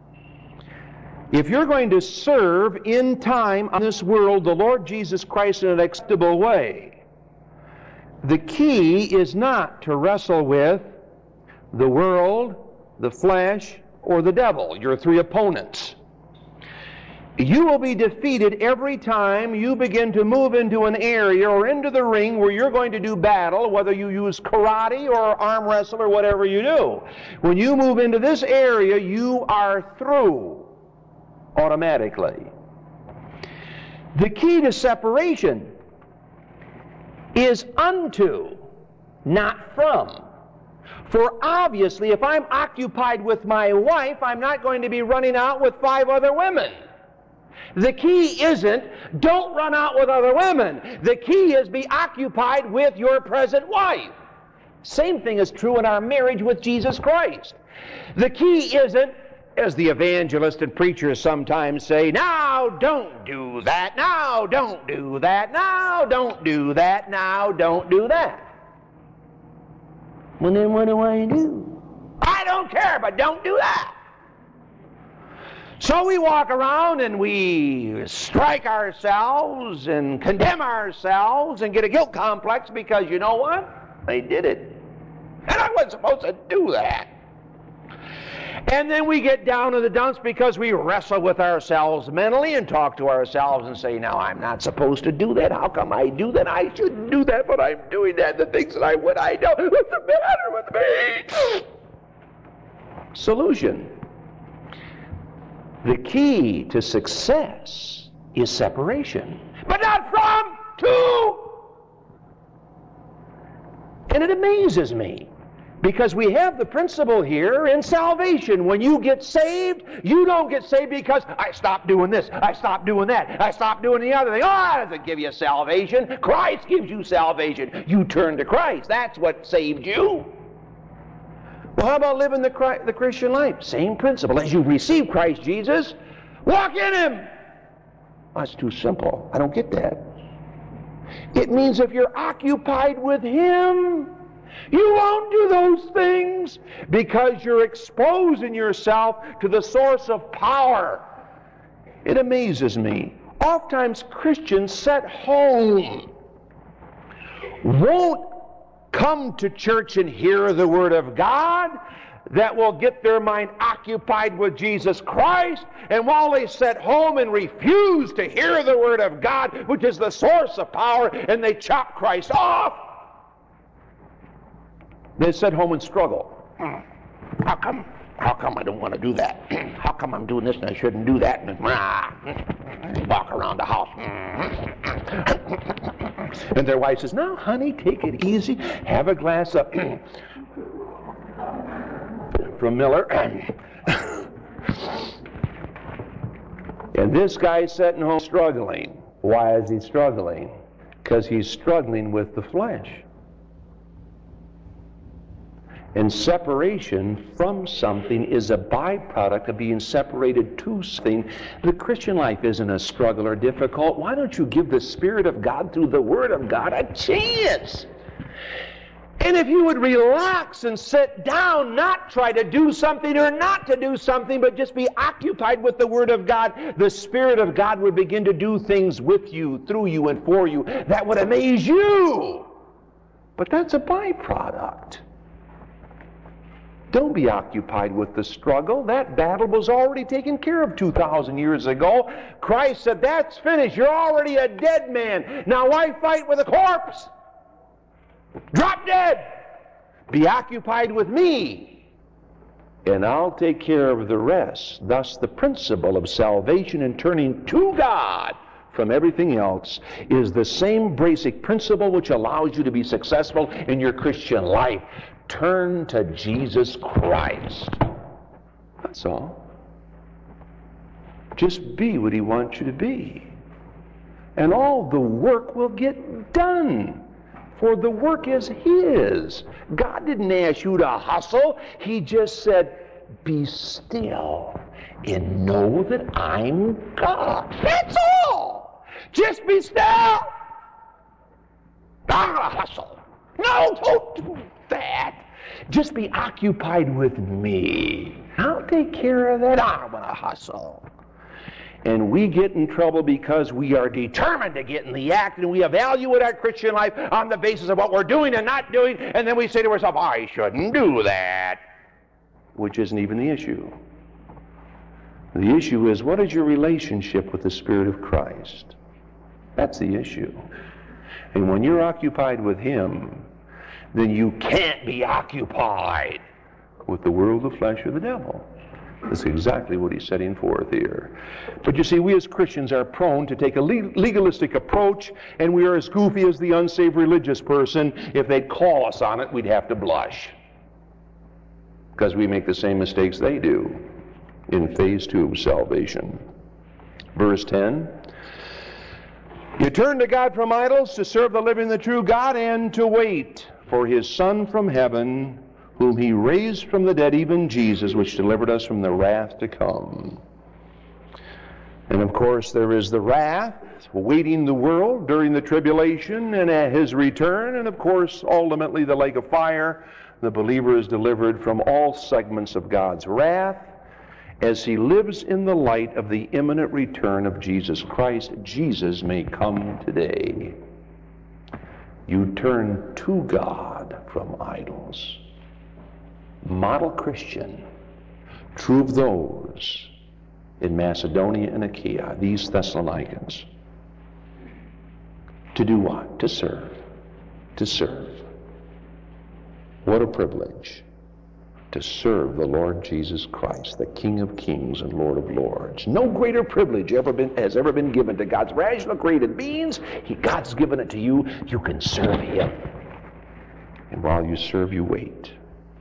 If you're going to serve in time on this world the Lord Jesus Christ in an acceptable way, the key is not to wrestle with the world, the flesh, or the devil, your three opponents. You will be defeated every time you begin to move into an area or into the ring where you're going to do battle, whether you use karate or arm wrestle or whatever you do. When you move into this area, you are through automatically. The key to separation is unto, not from. For obviously, if I'm occupied with my wife, I'm not going to be running out with five other women. The key isn't, don't run out with other women. The key is be occupied with your present wife. Same thing is true in our marriage with Jesus Christ. The key isn't, as the evangelists and preachers sometimes say, now don't do that, now don't do that, now don't do that, now don't do that. Well, then what do I do? I don't care, but don't do that. So we walk around and we strike ourselves and condemn ourselves and get a guilt complex because you know what? I did it. And I wasn't supposed to do that. And then we get down in the dumps because we wrestle with ourselves mentally and talk to ourselves and say, now I'm not supposed to do that. How come I do that? I shouldn't do that, but I'm doing that. The things that I would, I don't. What's the matter with me? Solution. The key to success is separation. But not from, to. And it amazes me. Because we have the principle here in salvation. When you get saved, you don't get saved because I stopped doing this, I stopped doing that, I stopped doing the other thing. Oh, that doesn't give you salvation. Christ gives you salvation. You turn to Christ. That's what saved you. Well, how about living the, the Christian life? Same principle. As you receive Christ Jesus, walk in Him. Oh, that's too simple. I don't get that. It means if you're occupied with Him, you won't do those things because you're exposing yourself to the source of power. It amazes me. Oftentimes Christians set home won't come to church and hear the Word of God. that will get their mind occupied with Jesus Christ, and while they sit home and refuse to hear the Word of God, which is the source of power, and they chop Christ off, they sit home and struggle. How come? How come I don't want to do that? How come I'm doing this and I shouldn't do that? And walk around the house. And their wife says, "No, honey, take it easy. Have a glass of..." from Miller. And this guy's sitting home struggling. Why is he struggling? Because he's struggling with the flesh. And separation from something is a byproduct of being separated to something. The Christian life isn't a struggle or difficult. Why don't you give the Spirit of God through the Word of God a chance? And if you would relax and sit down, not try to do something or not to do something, but just be occupied with the Word of God, the Spirit of God would begin to do things with you, through you, and for you that would amaze you. But that's a byproduct. Don't be occupied with the struggle. That battle was already taken care of two thousand years ago. Christ said, "That's finished. You're already a dead man. Now why fight with a corpse? Drop dead. Be occupied with me, and I'll take care of the rest." Thus, the principle of salvation and turning to God from everything else is the same basic principle which allows you to be successful in your Christian life. Turn to Jesus Christ. That's all. Just be what He wants you to be. And all the work will get done. For the work is His. God didn't ask you to hustle. He just said, "Be still and know that I'm God." That's all. Just be still. Not hustle. No, don't do that. Just be occupied with me. I'll take care of that. I don't want to hustle. And we get in trouble because we are determined to get in the act, and we evaluate our Christian life on the basis of what we're doing and not doing, and then we say to ourselves, "I shouldn't do that," which isn't even the issue. The issue is, what is your relationship with the Spirit of Christ? That's the issue. And when you're occupied with Him, then you can't be occupied with the world, the flesh, or the devil. That's exactly what he's setting forth here. But you see, we as Christians are prone to take a legalistic approach, and we are as goofy as the unsaved religious person. If they'd call us on it, we'd have to blush, because we make the same mistakes they do in phase two of salvation. Verse ten, "You turn to God from idols to serve the living and the true God, and to wait for His Son from heaven, whom He raised from the dead, even Jesus, which delivered us from the wrath to come." And of course there is the wrath awaiting the world during the tribulation and at His return, and of course ultimately the lake of fire. The believer is delivered from all segments of God's wrath as he lives in the light of the imminent return of Jesus Christ. Jesus may come today. You turn to God from idols. Model Christian, true of those in Macedonia and Achaia, these Thessalonians. To do what? To serve. To serve. What a privilege to serve the Lord Jesus Christ, the King of Kings and Lord of Lords. No greater privilege ever been, has ever been given to God's rational created beings. He, God's given it to you. You can serve Him. And while you serve, you wait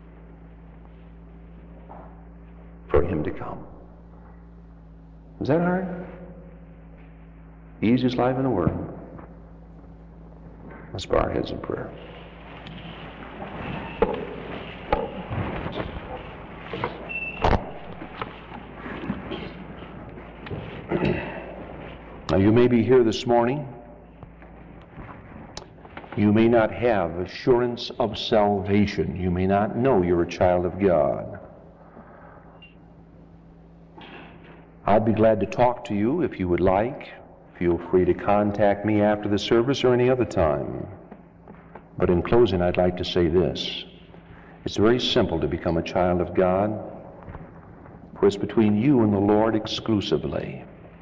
for Him to come. Is that hard? Easiest life in the world. Let's bow our heads in prayer. Now, you may be here this morning. You may not have assurance of salvation. You may not know you're a child of God. I'd be glad to talk to you if you would like. Feel free to contact me after the service or any other time. But in closing, I'd like to say this. It's very simple to become a child of God, for it's between you and the Lord exclusively.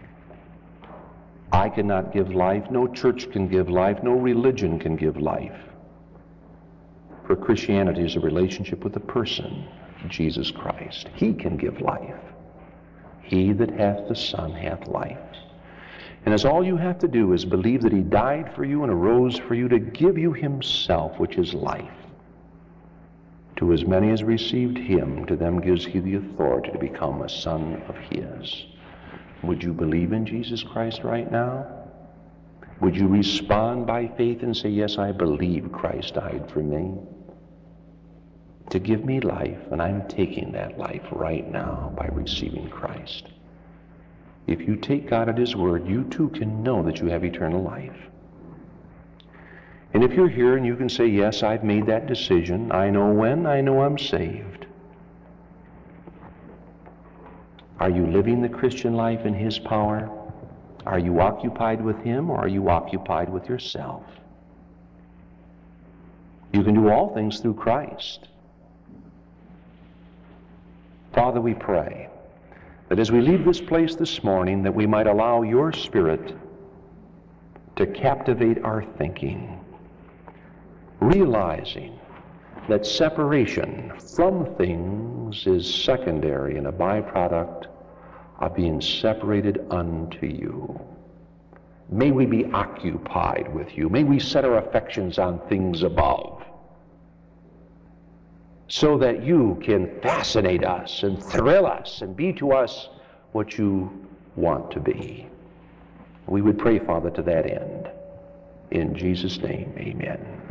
I cannot give life, no church can give life, no religion can give life. For Christianity is a relationship with the person, Jesus Christ. He can give life. He that hath the Son hath life. And as all you have to do is believe that he died for you and arose for you to give you himself, which is life. To as many as received him, to them gives he the authority to become a son of his. Would you believe in Jesus Christ right now? Would you respond by faith and say, yes, I believe Christ died for me to give me life, and I'm taking that life right now by receiving Christ. If you take God at his word, you too can know that you have eternal life. And if you're here and you can say, yes, I've made that decision, I know when, I know I'm saved. Are you living the Christian life in his power? Are you occupied with him, or are you occupied with yourself? You can do all things through Christ. Father, we pray that as we leave this place this morning, that we might allow your Spirit to captivate our thinking, realizing that separation from things is secondary and a byproduct of being separated unto you. May we be occupied with you. May we set our affections on things above, so that you can fascinate us and thrill us and be to us what you want to be. We would pray, Father, to that end. In Jesus' name, amen.